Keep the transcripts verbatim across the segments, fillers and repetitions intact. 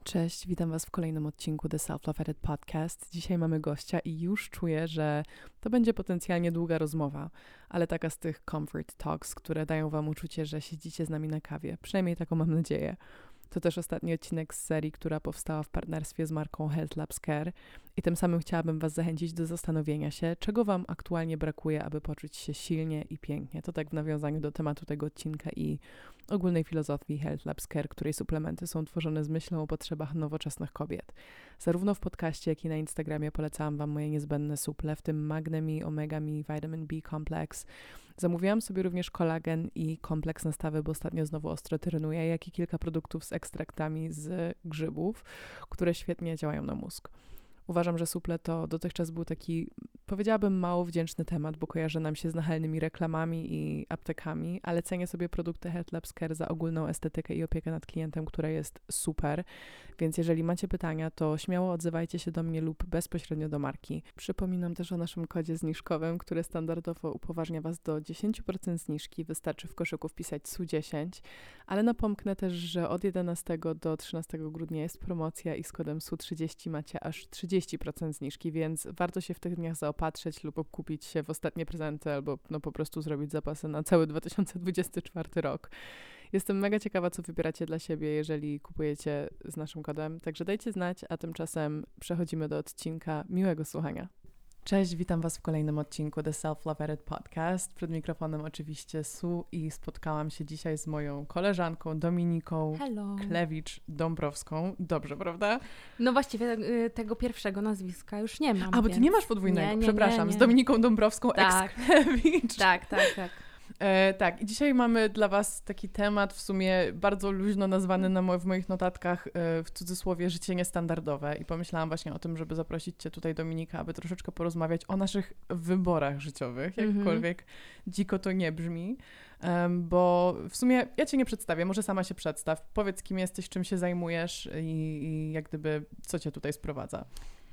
Cześć, witam Was w kolejnym odcinku The Self-Love Edit Podcast. Dzisiaj mamy gościa i już czuję, że to będzie potencjalnie długa rozmowa, ale taka z tych comfort talks, które dają Wam uczucie, że siedzicie z nami na kawie. Przynajmniej taką mam nadzieję. To też ostatni odcinek z serii, która powstała w partnerstwie z marką Health Labs Care i tym samym chciałabym Was zachęcić do zastanowienia się, czego Wam aktualnie brakuje, aby poczuć się silnie i pięknie. To tak w nawiązaniu do tematu tego odcinka i ogólnej filozofii Health Labs Care, której suplementy są tworzone z myślą o potrzebach nowoczesnych kobiet. Zarówno w podcaście, jak i na Instagramie polecałam Wam moje niezbędne suple, w tym Magnemi, Omegami, Vitamin B Complex. Zamówiłam sobie również kolagen i kompleks nastawy, bo ostatnio znowu ostro trenuję, jak i kilka produktów z ekstraktami z grzybów, które świetnie działają na mózg. Uważam, że suple to dotychczas był taki, powiedziałabym, mało wdzięczny temat, bo kojarzy nam się z nachalnymi reklamami i aptekami, ale cenię sobie produkty Health Labs Care za ogólną estetykę i opiekę nad klientem, która jest super. Więc jeżeli macie pytania, to śmiało odzywajcie się do mnie lub bezpośrednio do marki. Przypominam też o naszym kodzie zniżkowym, który standardowo upoważnia Was do dziesięć procent zniżki. Wystarczy w koszyku wpisać S U dziesięć, ale napomknę też, że od jedenastego do trzynastego grudnia jest promocja i z kodem S U trzydzieści macie aż trzydzieści procent zniżki, więc warto się w tych dniach zaopatrzyć lub kupić się w ostatnie prezenty albo no po prostu zrobić zapasy na cały dwa tysiące dwudziesty czwarty rok. Jestem mega ciekawa, co wybieracie dla siebie, jeżeli kupujecie z naszym kodem, także dajcie znać, a tymczasem przechodzimy do odcinka. Miłego słuchania. Cześć, witam Was w kolejnym odcinku The Self-Love Edit Podcast. Przed mikrofonem oczywiście Su i spotkałam się dzisiaj z moją koleżanką Dominiką Hello. Klewicz-Dąbrowską. Dobrze, prawda? No właściwie tego pierwszego nazwiska już nie mam. A, bo Ty więc... nie masz podwójnego, nie, nie, przepraszam, nie, nie. z Dominiką Dąbrowską tak. ex-Klewicz. Tak, tak, tak. E, tak, i dzisiaj mamy dla Was taki temat w sumie bardzo luźno nazwany na mo- w moich notatkach e, w cudzysłowie życie niestandardowe i pomyślałam właśnie o tym, żeby zaprosić Cię tutaj, Dominika, aby troszeczkę porozmawiać o naszych wyborach życiowych, jakkolwiek mm-hmm. dziko to nie brzmi, um, bo w sumie ja Cię nie przedstawię, może sama się przedstaw, powiedz kim jesteś, czym się zajmujesz i, i jak gdyby co Cię tutaj sprowadza.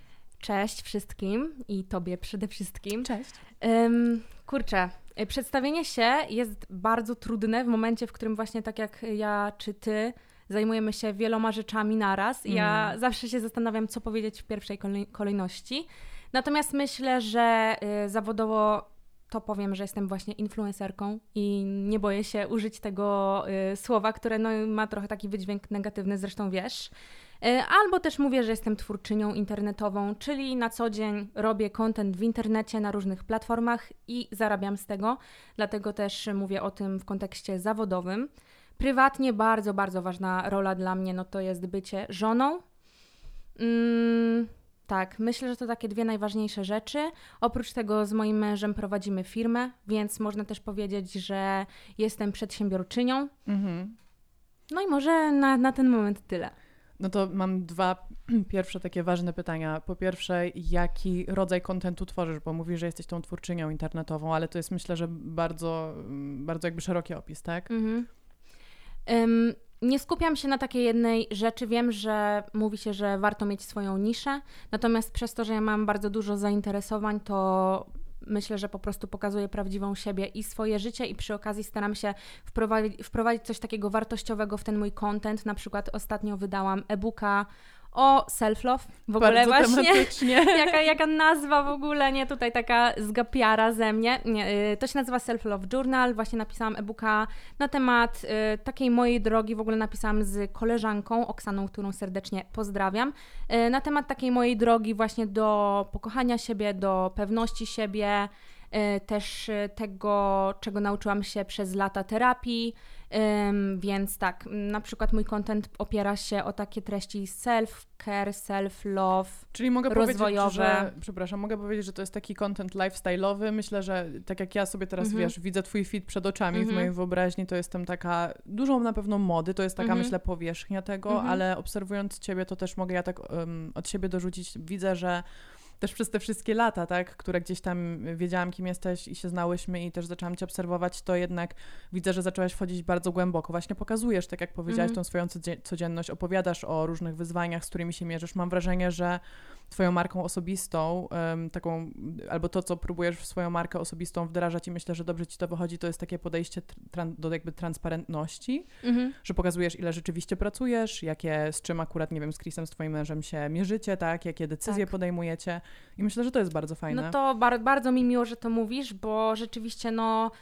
Cześć wszystkim i Tobie przede wszystkim. Cześć. Um, kurczę, przedstawienie się jest bardzo trudne w momencie, w którym właśnie tak jak ja czy Ty zajmujemy się wieloma rzeczami naraz. Mm. Ja zawsze się zastanawiam, co powiedzieć w pierwszej kolejności. Natomiast myślę, że y, zawodowo to powiem, że jestem właśnie influencerką i nie boję się użyć tego y, słowa, które no, ma trochę taki wydźwięk negatywny, zresztą wiesz. Albo też mówię, że jestem twórczynią internetową, czyli na co dzień robię content w internecie na różnych platformach i zarabiam z tego, dlatego też mówię o tym w kontekście zawodowym. Prywatnie bardzo, bardzo ważna rola dla mnie, no to jest bycie żoną. Mm, tak, myślę, że to takie dwie najważniejsze rzeczy. Oprócz tego z moim mężem prowadzimy firmę, więc można też powiedzieć, że jestem przedsiębiorczynią. Mhm. No i może na, na ten moment tyle. No to mam dwa pierwsze takie ważne pytania. Po pierwsze, jaki rodzaj kontentu tworzysz, bo mówisz, że jesteś tą twórczynią internetową, ale to jest myślę, że bardzo, bardzo jakby szeroki opis, tak? Mhm. Um, nie skupiam się na takiej jednej rzeczy. Wiem, że mówi się, że warto mieć swoją niszę, natomiast przez to, że ja mam bardzo dużo zainteresowań, to myślę, że po prostu pokazuję prawdziwą siebie i swoje życie i przy okazji staram się wprowadzić, wprowadzić coś takiego wartościowego w ten mój content. Na przykład ostatnio wydałam e-booka o self-love. W ogóle bardzo właśnie jaka, jaka nazwa w ogóle, nie tutaj taka zgapiara ze mnie. Nie, to się nazywa Self-Love Journal. Właśnie napisałam e-booka na temat y, takiej mojej drogi. W ogóle napisałam z koleżanką Oksaną, którą serdecznie pozdrawiam. Y, na temat takiej mojej drogi właśnie do pokochania siebie, do pewności siebie, y, też y, tego, czego nauczyłam się przez lata terapii. Um, więc tak, na przykład mój content opiera się o takie treści self-care, self-love, czyli mogę rozwojowe. Powiedzieć, że, przepraszam, mogę powiedzieć, że to jest taki content lifestyle'owy. Myślę, że tak jak ja sobie teraz, mm-hmm. wiesz, widzę twój feed przed oczami mm-hmm. w mojej wyobraźni, to jestem taka, dużą na pewno mody, to jest taka, mm-hmm. myślę, powierzchnia tego, mm-hmm. ale obserwując Ciebie, to też mogę ja tak um, od siebie dorzucić, widzę, że też przez te wszystkie lata, tak, które gdzieś tam wiedziałam, kim jesteś i się znałyśmy i też zaczęłam Cię obserwować, to jednak widzę, że zaczęłaś wchodzić bardzo głęboko. Właśnie pokazujesz, tak jak powiedziałaś, mm. tą swoją codzienność, opowiadasz o różnych wyzwaniach, z którymi się mierzysz. Mam wrażenie, że twoją marką osobistą, um, taką, albo to, co próbujesz w swoją markę osobistą wdrażać i myślę, że dobrze ci to wychodzi, to jest takie podejście tr- do jakby transparentności, mhm. że pokazujesz, ile rzeczywiście pracujesz, jakie, z czym akurat, nie wiem, z Chrisem, z twoim mężem się mierzycie, tak, jakie decyzje tak. podejmujecie i myślę, że to jest bardzo fajne. No to bar- bardzo mi miło, że to mówisz, bo rzeczywiście, no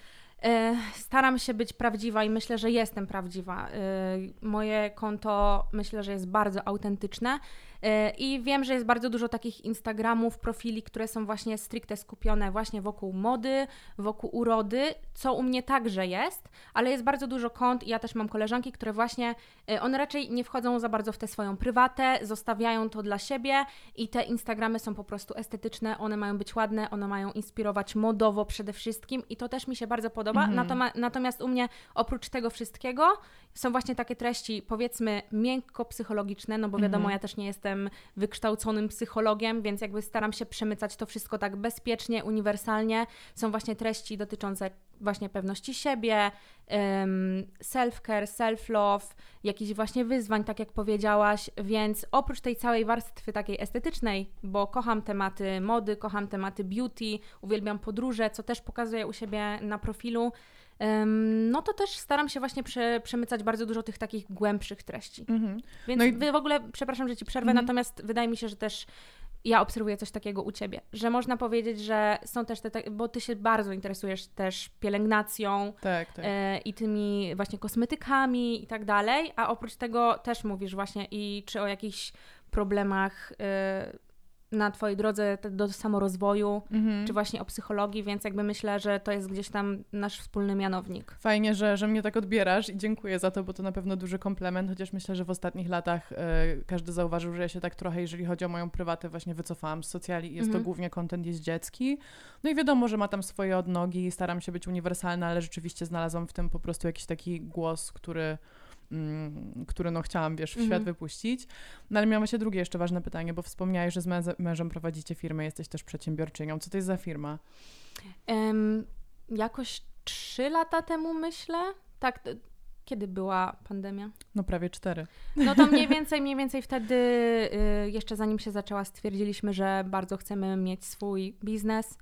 staram się być prawdziwa i myślę, że jestem prawdziwa. Moje konto myślę, że jest bardzo autentyczne i wiem, że jest bardzo dużo takich Instagramów, profili, które są właśnie stricte skupione właśnie wokół mody, wokół urody, co u mnie także jest, ale jest bardzo dużo kont i ja też mam koleżanki, które właśnie, one raczej nie wchodzą za bardzo w tę swoją prywatę, zostawiają to dla siebie i te Instagramy są po prostu estetyczne, one mają być ładne, one mają inspirować modowo przede wszystkim i to też mi się bardzo podoba. Mhm. Natoma- natomiast u mnie oprócz tego wszystkiego są właśnie takie treści, powiedzmy, miękko psychologiczne, no bo wiadomo, mhm. ja też nie jestem wykształconym psychologiem, więc jakby staram się przemycać to wszystko tak bezpiecznie, uniwersalnie. Są właśnie treści dotyczące właśnie pewności siebie, um, self-care, self-love, jakichś właśnie wyzwań, tak jak powiedziałaś, więc oprócz tej całej warstwy takiej estetycznej, bo kocham tematy mody, kocham tematy beauty, uwielbiam podróże, co też pokazuję u siebie na profilu, Um, no to też staram się właśnie prze, przemycać bardzo dużo tych takich głębszych treści. Mm-hmm. Więc no i... wy w ogóle, przepraszam, że ci przerwę, mm-hmm. natomiast wydaje mi się, że też ja obserwuję coś takiego u ciebie, że można powiedzieć, że są też te, bo ty się bardzo interesujesz też pielęgnacją tak, tak. E, i tymi właśnie kosmetykami i tak dalej, a oprócz tego też mówisz właśnie i czy o jakichś problemach e, na twojej drodze do samorozwoju, mhm. czy właśnie o psychologii, więc jakby myślę, że to jest gdzieś tam nasz wspólny mianownik. Fajnie, że, że mnie tak odbierasz i dziękuję za to, bo to na pewno duży komplement, chociaż myślę, że w ostatnich latach y, każdy zauważył, że ja się tak trochę, jeżeli chodzi o moją prywatę, właśnie wycofałam z socjali i jest mhm. to głównie content jest dziecki. No i wiadomo, że ma tam swoje odnogi i staram się być uniwersalna, ale rzeczywiście znalazłam w tym po prostu jakiś taki głos, który Mm, który no chciałam, wiesz, w świat mm. wypuścić. No ale miałam się drugie jeszcze ważne pytanie, bo wspomniałeś, że z mężem, mężem prowadzicie firmę, jesteś też przedsiębiorczynią. Co to jest za firma? Um, jakoś trzy lata temu myślę. Tak, t- kiedy była pandemia? No prawie cztery. No to mniej więcej, mniej więcej wtedy, y, jeszcze zanim się zaczęła, stwierdziliśmy, że bardzo chcemy mieć swój biznes.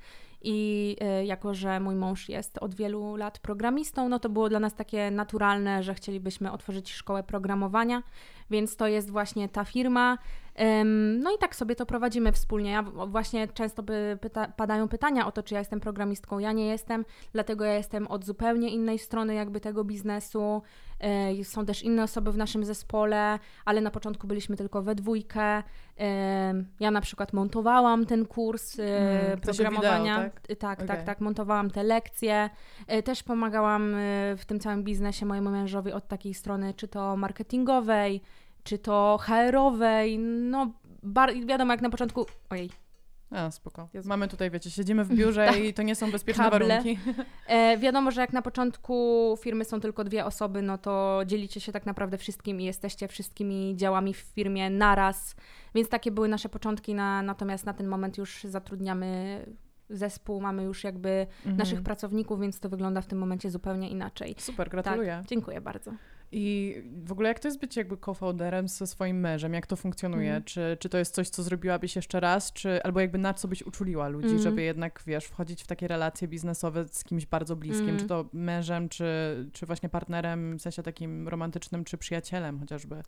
I y, jako, że mój mąż jest od wielu lat programistą, no to było dla nas takie naturalne, że chcielibyśmy otworzyć szkołę programowania, więc to jest właśnie ta firma. Ym, no i tak sobie to prowadzimy wspólnie. Ja właśnie często by pyta- padają pytania o to, czy ja jestem programistką. Ja nie jestem, dlatego ja jestem od zupełnie innej strony jakby tego biznesu. Yy, są też inne osoby w naszym zespole, ale na początku byliśmy tylko we dwójkę. Yy, ja na przykład montowałam ten kurs yy, mm, programowania. Wideo, tak? Tak, okay. tak, tak. Montowałam te lekcje. Yy, też pomagałam yy, w tym całym biznesie mojemu mężowi od takiej strony, czy to marketingowej, czy to H R-owej, no bar- wiadomo, jak na początku... Ojej. A, spoko. Jezu. Mamy tutaj, wiecie, siedzimy w biurze tak. i to nie są bezpieczne Kable. warunki. E, wiadomo, że jak na początku firmy są tylko dwie osoby, no to dzielicie się tak naprawdę wszystkim i jesteście wszystkimi działami w firmie naraz, więc takie były nasze początki, na, natomiast na ten moment już zatrudniamy zespół, mamy już jakby mhm. naszych pracowników, więc to wygląda w tym momencie zupełnie inaczej. Super, gratuluję. Tak, dziękuję bardzo. I w ogóle jak to jest być jakby co-founderem ze swoim mężem? Jak to funkcjonuje? Mm. Czy, czy to jest coś, co zrobiłabyś jeszcze raz? Czy, albo jakby na co byś uczuliła ludzi, mm. żeby jednak, wiesz, wchodzić w takie relacje biznesowe z kimś bardzo bliskim? Mm. Czy to mężem, czy, czy właśnie partnerem, w sensie takim romantycznym, czy przyjacielem chociażby?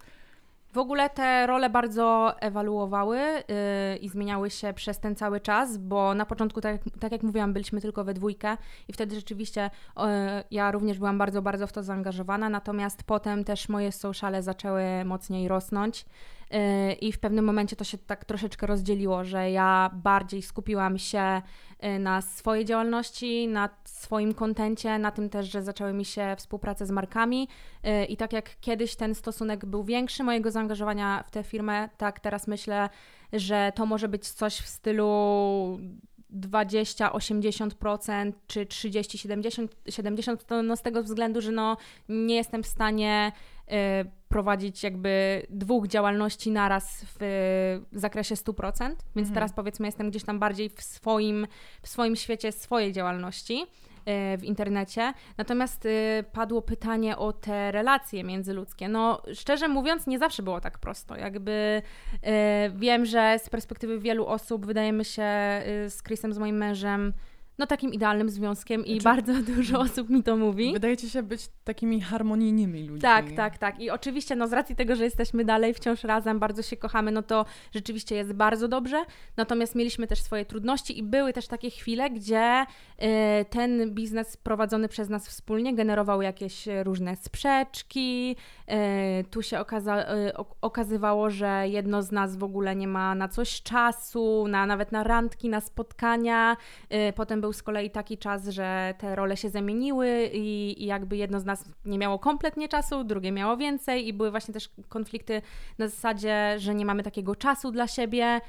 W ogóle te role bardzo ewaluowały yy, i zmieniały się przez ten cały czas, bo na początku, tak, tak jak mówiłam, byliśmy tylko we dwójkę i wtedy rzeczywiście yy, ja również byłam bardzo, bardzo w to zaangażowana, natomiast potem też moje sociale zaczęły mocniej rosnąć yy, i w pewnym momencie to się tak troszeczkę rozdzieliło, że ja bardziej skupiłam się yy, na swojej działalności, na swoim kontencie, na tym też, że zaczęły mi się współprace z markami yy, i tak jak kiedyś ten stosunek był większy mojego zaangażowania w tę firmę, tak teraz myślę, że to może być coś w stylu dwadzieścia osiemdziesiąt procent czy trzydzieści siedemdziesiąt procent, to no z tego względu, że no nie jestem w stanie y, prowadzić jakby dwóch działalności naraz w, w zakresie sto procent, więc mhm. teraz powiedzmy jestem gdzieś tam bardziej w swoim, w swoim świecie swojej działalności. w internecie. Natomiast padło pytanie o te relacje międzyludzkie. No szczerze mówiąc, nie zawsze było tak prosto. Jakby wiem, że z perspektywy wielu osób wydajemy się z Chrisem, z moim mężem, no takim idealnym związkiem i znaczy, bardzo dużo osób mi to mówi. Wydajecie się być takimi harmonijnymi ludźmi. Tak, tak, tak. I oczywiście no z racji tego, że jesteśmy dalej wciąż razem, bardzo się kochamy, no to rzeczywiście jest bardzo dobrze. Natomiast mieliśmy też swoje trudności i były też takie chwile, gdzie y, ten biznes prowadzony przez nas wspólnie generował jakieś różne sprzeczki. Y, tu się okaza- y, okazywało, że jedno z nas w ogóle nie ma na coś czasu, na, nawet na randki, na spotkania. Y, potem był z kolei taki czas, że te role się zamieniły i, i jakby jedno z nas nie miało kompletnie czasu, drugie miało więcej i były właśnie też konflikty na zasadzie, że nie mamy takiego czasu dla siebie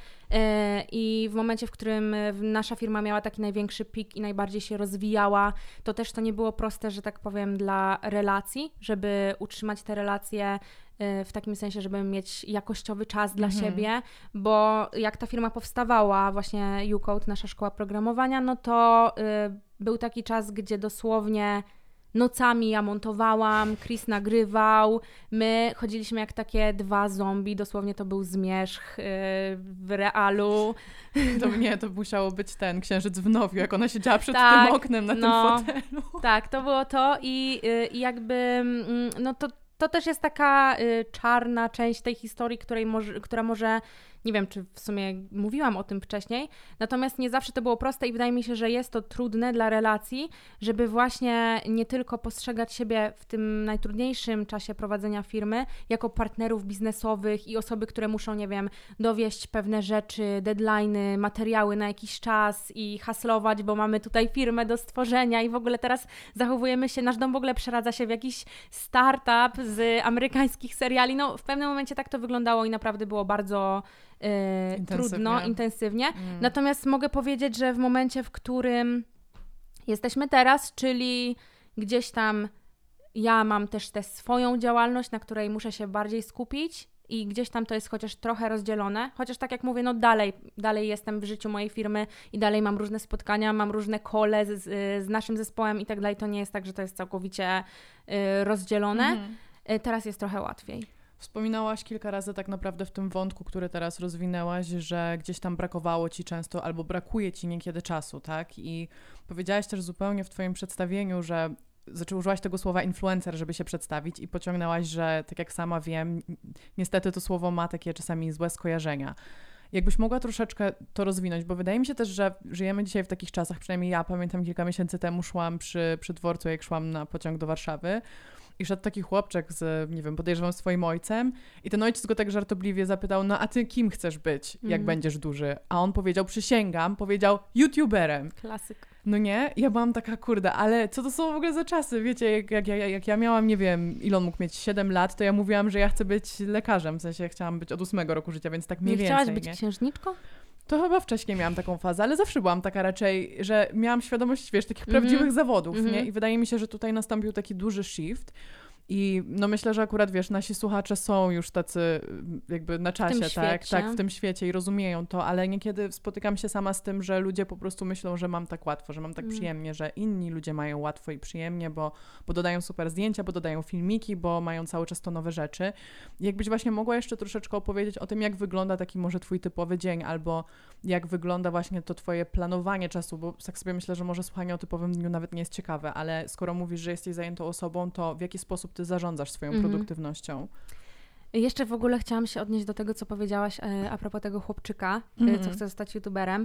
i w momencie, w którym nasza firma miała taki największy pik i najbardziej się rozwijała, to też to nie było proste, że tak powiem, dla relacji, żeby utrzymać te relacje w takim sensie, żeby mieć jakościowy czas dla mhm. siebie, bo jak ta firma powstawała, właśnie U-Code, nasza szkoła programowania, no to y, był taki czas, gdzie dosłownie nocami ja montowałam, Chris nagrywał, my chodziliśmy jak takie dwa zombie, dosłownie to był zmierzch yy, w realu. To nie, to musiało być ten Księżyc w Nowiu, jak ona siedziała przed tak, tym oknem na no, tym fotelu. Tak, to było to i, yy, i jakby yy, no to To też jest taka y, czarna część tej historii, której może, która może, nie wiem, czy w sumie mówiłam o tym wcześniej, natomiast nie zawsze to było proste i wydaje mi się, że jest to trudne dla relacji, żeby właśnie nie tylko postrzegać siebie w tym najtrudniejszym czasie prowadzenia firmy jako partnerów biznesowych i osoby, które muszą, nie wiem, dowieść pewne rzeczy, deadline'y, materiały na jakiś czas i haslować, bo mamy tutaj firmę do stworzenia i w ogóle teraz zachowujemy się, nasz dom w ogóle przeradza się w jakiś startup z amerykańskich seriali. No w pewnym momencie tak to wyglądało i naprawdę było bardzo Yy, intensywnie. trudno, intensywnie. Mm. Natomiast mogę powiedzieć, że w momencie, w którym jesteśmy teraz, czyli gdzieś tam ja mam też tę swoją działalność, na której muszę się bardziej skupić i gdzieś tam to jest chociaż trochę rozdzielone, chociaż tak jak mówię, no dalej, dalej jestem w życiu mojej firmy i dalej mam różne spotkania, mam różne cole z, z naszym zespołem i tak dalej. To nie jest tak, że to jest całkowicie yy, rozdzielone. Mm. Yy, teraz jest trochę łatwiej. Wspominałaś kilka razy tak naprawdę w tym wątku, który teraz rozwinęłaś, że gdzieś tam brakowało ci często albo brakuje ci niekiedy czasu, tak? I powiedziałaś też zupełnie w twoim przedstawieniu, że znaczy użyłaś tego słowa influencer, żeby się przedstawić i pociągnęłaś, że tak jak sama wiem, niestety to słowo ma takie czasami złe skojarzenia. Jakbyś mogła troszeczkę to rozwinąć, bo wydaje mi się też, że żyjemy dzisiaj w takich czasach, przynajmniej ja pamiętam kilka miesięcy temu szłam przy, przy dworcu, jak szłam na pociąg do Warszawy i szedł taki chłopczek z, nie wiem, podejrzewam swoim ojcem i ten ojciec go tak żartobliwie zapytał, no a ty kim chcesz być, jak Mm. będziesz duży? A on powiedział, przysięgam, powiedział youtuberem. Klasyk. No nie? Ja byłam taka, kurde, ale co to są w ogóle za czasy? Wiecie, jak, jak, jak, jak ja miałam, nie wiem, ile on mógł mieć, siedem lat, to ja mówiłam, że ja chcę być lekarzem, w sensie chciałam być od ósmego roku życia, więc tak mniej Nie więcej. chciałaś być nie? księżniczką? To chyba wcześniej miałam taką fazę, ale zawsze byłam taka raczej, że miałam świadomość, wiesz, takich Mhm. prawdziwych zawodów, Mhm. nie? I wydaje mi się, że tutaj nastąpił taki duży shift. I no myślę, że akurat, wiesz, nasi słuchacze są już tacy jakby na czasie, tak? świecie. Tak, w tym świecie i rozumieją to, ale niekiedy spotykam się sama z tym, że ludzie po prostu myślą, że mam tak łatwo, że mam tak Mm. przyjemnie, że inni ludzie mają łatwo i przyjemnie, bo, bo dodają super zdjęcia, bo dodają filmiki, bo mają cały czas to nowe rzeczy. I jakbyś właśnie mogła jeszcze troszeczkę opowiedzieć o tym, jak wygląda taki może twój typowy dzień, albo jak wygląda właśnie to twoje planowanie czasu, bo tak sobie myślę, że może słuchanie o typowym dniu nawet nie jest ciekawe, ale skoro mówisz, że jesteś zajętą osobą, to w jaki sposób ty zarządzasz swoją Mhm. produktywnością? Jeszcze w ogóle chciałam się odnieść do tego, co powiedziałaś e, a propos tego chłopczyka, Mhm. e, co chce zostać youtuberem,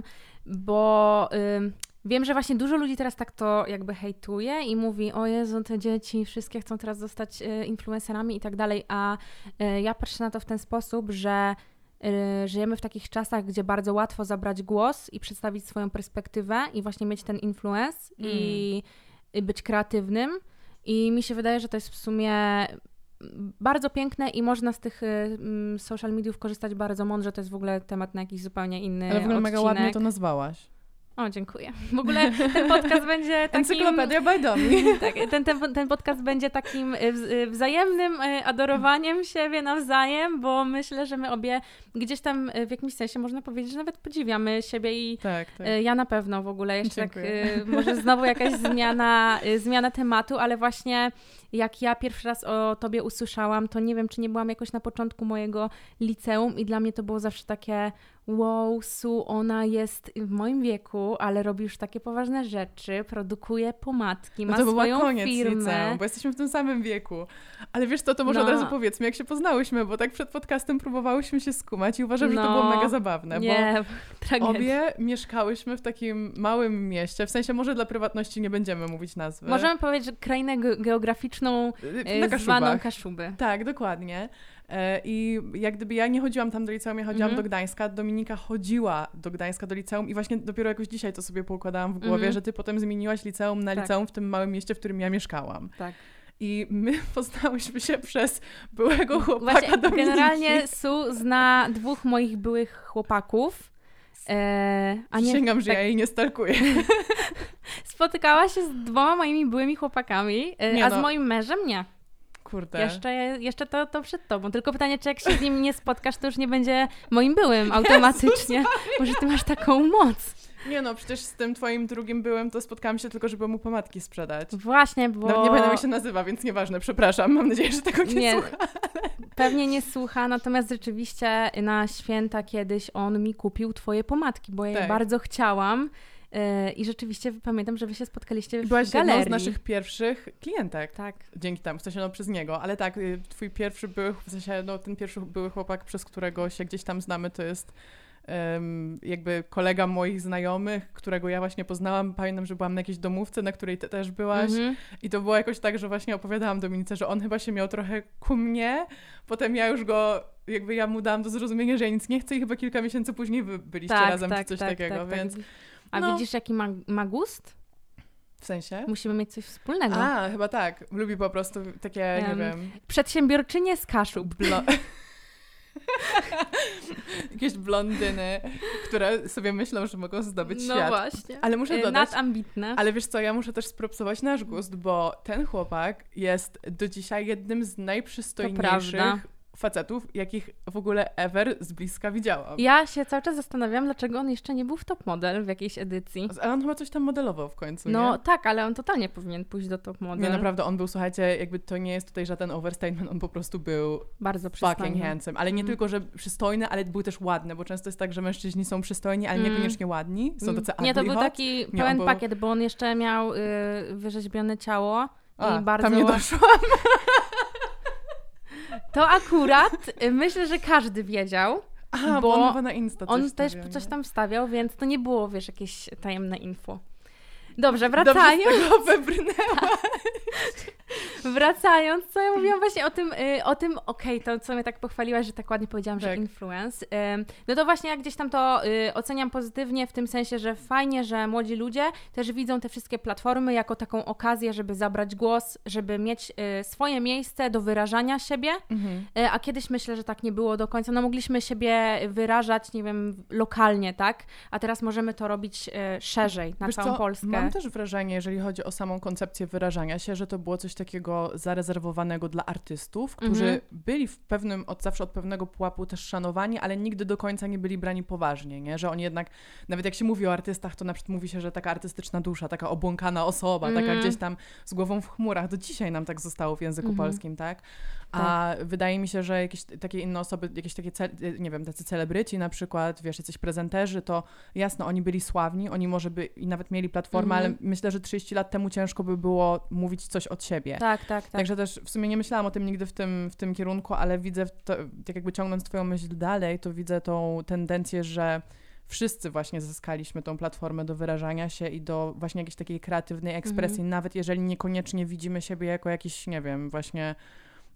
bo y, wiem, że właśnie dużo ludzi teraz tak to jakby hejtuje i mówi, o Jezu, te dzieci wszystkie chcą teraz zostać e, influencerami i tak dalej, a e, ja patrzę na to w ten sposób, że e, żyjemy w takich czasach, gdzie bardzo łatwo zabrać głos i przedstawić swoją perspektywę i właśnie mieć ten influence i, i być kreatywnym. I mi się wydaje, że to jest w sumie bardzo piękne i można z tych y, social mediów korzystać bardzo mądrze. To jest w ogóle temat na jakiś zupełnie inny Ale w ogóle odcinek. mega ładnie to nazwałaś. O, dziękuję. W ogóle ten podcast będzie takim... Encyklopedia by Domi. Tak, ten, ten, ten podcast będzie takim wzajemnym adorowaniem siebie nawzajem, bo myślę, że my obie gdzieś tam w jakimś sensie można powiedzieć, że nawet podziwiamy siebie i tak, tak. ja na pewno w ogóle jeszcze Dziękuję. tak, może znowu jakaś zmiana, zmiana tematu, ale właśnie jak ja pierwszy raz o tobie usłyszałam, to nie wiem, czy nie byłam jakoś na początku mojego liceum i dla mnie to było zawsze takie wow, Su, ona jest w moim wieku, ale robi już takie poważne rzeczy, produkuje pomadki, ma no to swoją koniec firmę. Liceum, bo jesteśmy w tym samym wieku. Ale wiesz co, to może no. od razu powiedzmy, jak się poznałyśmy, bo tak przed podcastem próbowałyśmy się skumać i uważam, no. że to było mega zabawne, nie, bo tragedia. obie mieszkałyśmy w takim małym mieście, w sensie może dla prywatności nie będziemy mówić nazwy. Możemy powiedzieć, że krainę ge- geograficzną na Kaszubach. zwaną Kaszuby. Tak, dokładnie. I jak gdyby ja nie chodziłam tam do liceum, ja chodziłam Mhm. do Gdańska, Dominika chodziła do Gdańska, do liceum i właśnie dopiero jakoś dzisiaj to sobie poukładałam w głowie, Mhm. że ty potem zmieniłaś liceum na Tak. liceum w tym małym mieście, w którym ja mieszkałam. Tak. I my poznałyśmy się przez byłego chłopaka Właśnie, Dominiki. generalnie Su zna dwóch moich byłych chłopaków. E, a nie, Przysięgam, że tak, ja jej nie stalkuję. spotykała się z dwoma moimi byłymi chłopakami, e, Nie a no. z moim mężem nie. Kurde. Jeszcze, jeszcze to, to przed tobą. Tylko pytanie, czy jak się z nim nie spotkasz, to już nie będzie moim byłym automatycznie. Może ty masz taką moc. Nie no, przecież z tym twoim drugim byłem, to spotkałam się tylko, żeby mu pomadki sprzedać. Właśnie, bo... Nawet nie pamiętam, jak się nazywa, więc nieważne, przepraszam. Mam nadzieję, że tego nie, Nie. słucha. Pewnie nie słucha, natomiast rzeczywiście na święta kiedyś on mi kupił twoje pomadki, bo ja je Tak. bardzo chciałam. Yy, I rzeczywiście pamiętam, że wy się spotkaliście w Byłaś galerii. jedną z naszych pierwszych klientek. Tak. Dzięki temu, w sensie no przez niego, ale tak, y, twój pierwszy były, w sensie no ten pierwszy były chłopak, przez którego się gdzieś tam znamy, to jest um, jakby kolega moich znajomych, którego ja właśnie poznałam. Pamiętam, że byłam na jakiejś domówce, na której ty też byłaś Mhm. i to było jakoś tak, że właśnie opowiadałam Dominice, że on chyba się miał trochę ku mnie, potem ja już go, jakby ja mu dałam do zrozumienia, że ja nic nie chcę i chyba kilka miesięcy później wy byliście Tak, razem tak, czy coś tak, takiego, tak, więc tak. A no. widzisz, jaki ma, ma gust? w sensie? Musimy mieć coś wspólnego. A, chyba tak. Lubi po prostu takie, Um, nie wiem... Przedsiębiorczynie z Kaszub. Blo... Jakieś blondyny, które sobie myślą, że mogą zdobyć No świat. właśnie. Ale muszę Y, dodać... Nadambitne. Ale wiesz co, ja muszę też spropsować nasz gust, bo ten chłopak jest do dzisiaj jednym z najprzystojniejszych facetów, jakich w ogóle ever z bliska widziałam. Ja się cały czas zastanawiam, dlaczego on jeszcze nie był w top model w jakiejś edycji. Ale on chyba coś tam modelował w końcu, No nie? tak, ale on totalnie powinien pójść do top model. Nie, naprawdę, on był, słuchajcie, jakby to nie jest tutaj żaden overstatement, on po prostu był Bardzo fucking przystojny. handsome. Ale nie Mm. tylko, że przystojny, ale był też ładny, bo często jest tak, że mężczyźni są przystojni, ale Mm. niekoniecznie ładni. Są tacy Nie, to ugly był hot. taki Nie, pełen on był- pakiet, bo on jeszcze miał y, wyrzeźbione ciało. A, i bardzo tam nie ład- doszłam. To akurat y, myślę, że każdy wiedział. A, bo, Bo on chyba na Insta coś On też stawiał, coś nie? tam wstawiał, więc to nie było, wiesz, jakieś tajemne info. Dobrze, Dobrze wracając. z tego wybrnęła. Wracając, co ja mówiłam właśnie o tym, y, o tym, okej, to co mnie tak pochwaliłaś, że tak ładnie powiedziałam, że Tak. influence. Ym, no to właśnie jak gdzieś tam to y, oceniam pozytywnie w tym sensie, że fajnie, że młodzi ludzie też widzą te wszystkie platformy jako taką okazję, żeby zabrać głos, żeby mieć y, swoje miejsce do wyrażania siebie, Mhm. y, a kiedyś myślę, że tak nie było do końca. No mogliśmy siebie wyrażać, nie wiem, lokalnie, tak? A teraz możemy to robić y, szerzej, na Wiesz całą co, Polskę. Mam też wrażenie, jeżeli chodzi o samą koncepcję wyrażania się, że to było coś takiego zarezerwowanego dla artystów, którzy Mhm. byli w pewnym, od zawsze od pewnego pułapu też szanowani, ale nigdy do końca nie byli brani poważnie, nie? Że oni jednak, nawet jak się mówi o artystach, to na przykład mówi się, że taka artystyczna dusza, taka obłąkana osoba, taka Mhm. gdzieś tam z głową w chmurach. Do dzisiaj nam tak zostało w języku Mhm. polskim, tak? A wydaje mi się, że jakieś takie inne osoby, jakieś takie, ce- nie wiem, tacy celebryci na przykład, wiesz, jacyś prezenterzy, to jasno, oni byli sławni, oni może by i nawet mieli platformę, Mhm. ale myślę, że trzydzieści lat temu ciężko by było mówić coś od siebie. Tak, tak, tak. Także też w sumie nie myślałam o tym nigdy w tym, w tym kierunku, ale widzę, to, tak jakby ciągnąc twoją myśl dalej, to widzę tą tendencję, że wszyscy właśnie zyskaliśmy tą platformę do wyrażania się i do właśnie jakiejś takiej kreatywnej ekspresji, Mhm. nawet jeżeli niekoniecznie widzimy siebie jako jakiś, nie wiem, właśnie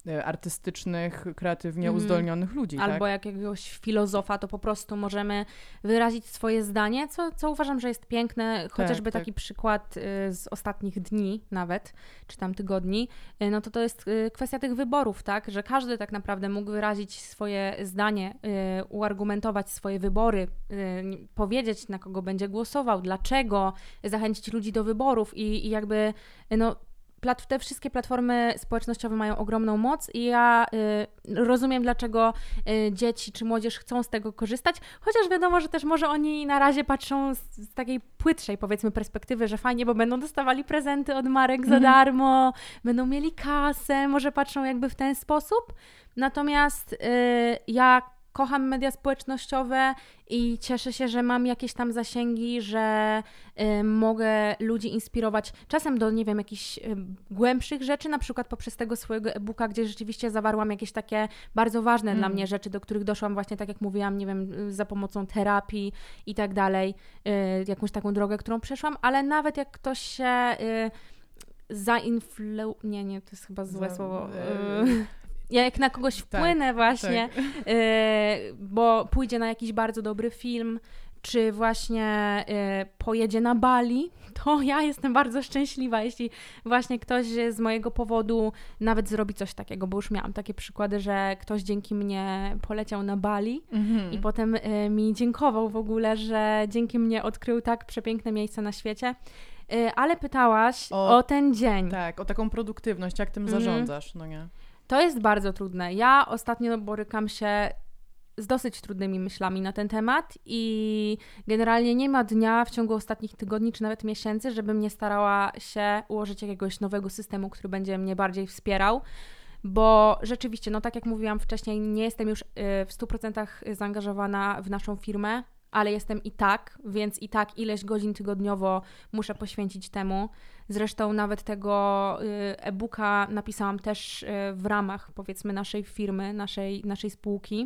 artystycznych, kreatywnie mm. uzdolnionych ludzi. Albo tak? jakiegoś filozofa, to po prostu możemy wyrazić swoje zdanie, co, co uważam, że jest piękne. Chociażby tak, taki tak. przykład y, z ostatnich dni nawet, czy tam tygodni, y, no to to jest y, kwestia tych wyborów, tak? Że każdy tak naprawdę mógł wyrazić swoje zdanie, y, uargumentować swoje wybory, y, powiedzieć, na kogo będzie głosował, dlaczego, zachęcić ludzi do wyborów i, i jakby y, no Plat- te wszystkie platformy społecznościowe mają ogromną moc i ja y, rozumiem, dlaczego y, dzieci czy młodzież chcą z tego korzystać, chociaż wiadomo, że też może oni na razie patrzą z, z takiej płytszej, powiedzmy, perspektywy, że fajnie, bo będą dostawali prezenty od marek za darmo, będą mieli kasę, może patrzą jakby w ten sposób. Natomiast y, ja kocham media społecznościowe i cieszę się, że mam jakieś tam zasięgi, że y, mogę ludzi inspirować czasem do, nie wiem, jakichś y, głębszych rzeczy, na przykład poprzez tego swojego e-booka, gdzie rzeczywiście zawarłam jakieś takie bardzo ważne mm. dla mnie rzeczy, do których doszłam właśnie, tak jak mówiłam, nie wiem, za pomocą terapii i tak dalej, y, jakąś taką drogę, którą przeszłam, ale nawet jak ktoś się y, zainflu... Nie, nie, to jest chyba złe Za... słowo. Y... Ja jak na kogoś wpłynę tak, właśnie, tak. y, bo pójdzie na jakiś bardzo dobry film, czy właśnie y, pojedzie na Bali, to ja jestem bardzo szczęśliwa, jeśli właśnie ktoś z mojego powodu nawet zrobi coś takiego, bo już miałam takie przykłady, że ktoś dzięki mnie poleciał na Bali mm-hmm. i potem y, mi dziękował w ogóle, że dzięki mnie odkrył tak przepiękne miejsce na świecie. Y, ale pytałaś o, o ten dzień. Tak, o taką produktywność, jak tym mm-hmm. zarządzasz, no nie? To jest bardzo trudne. Ja ostatnio borykam się z dosyć trudnymi myślami na ten temat i generalnie nie ma dnia w ciągu ostatnich tygodni czy nawet miesięcy, żebym nie starała się ułożyć jakiegoś nowego systemu, który będzie mnie bardziej wspierał, bo rzeczywiście, no tak jak mówiłam wcześniej, nie jestem już w stu procentach zaangażowana w naszą firmę, ale jestem i tak, więc i tak ileś godzin tygodniowo muszę poświęcić temu. Zresztą nawet tego e-booka napisałam też w ramach, powiedzmy, naszej firmy, naszej, naszej spółki.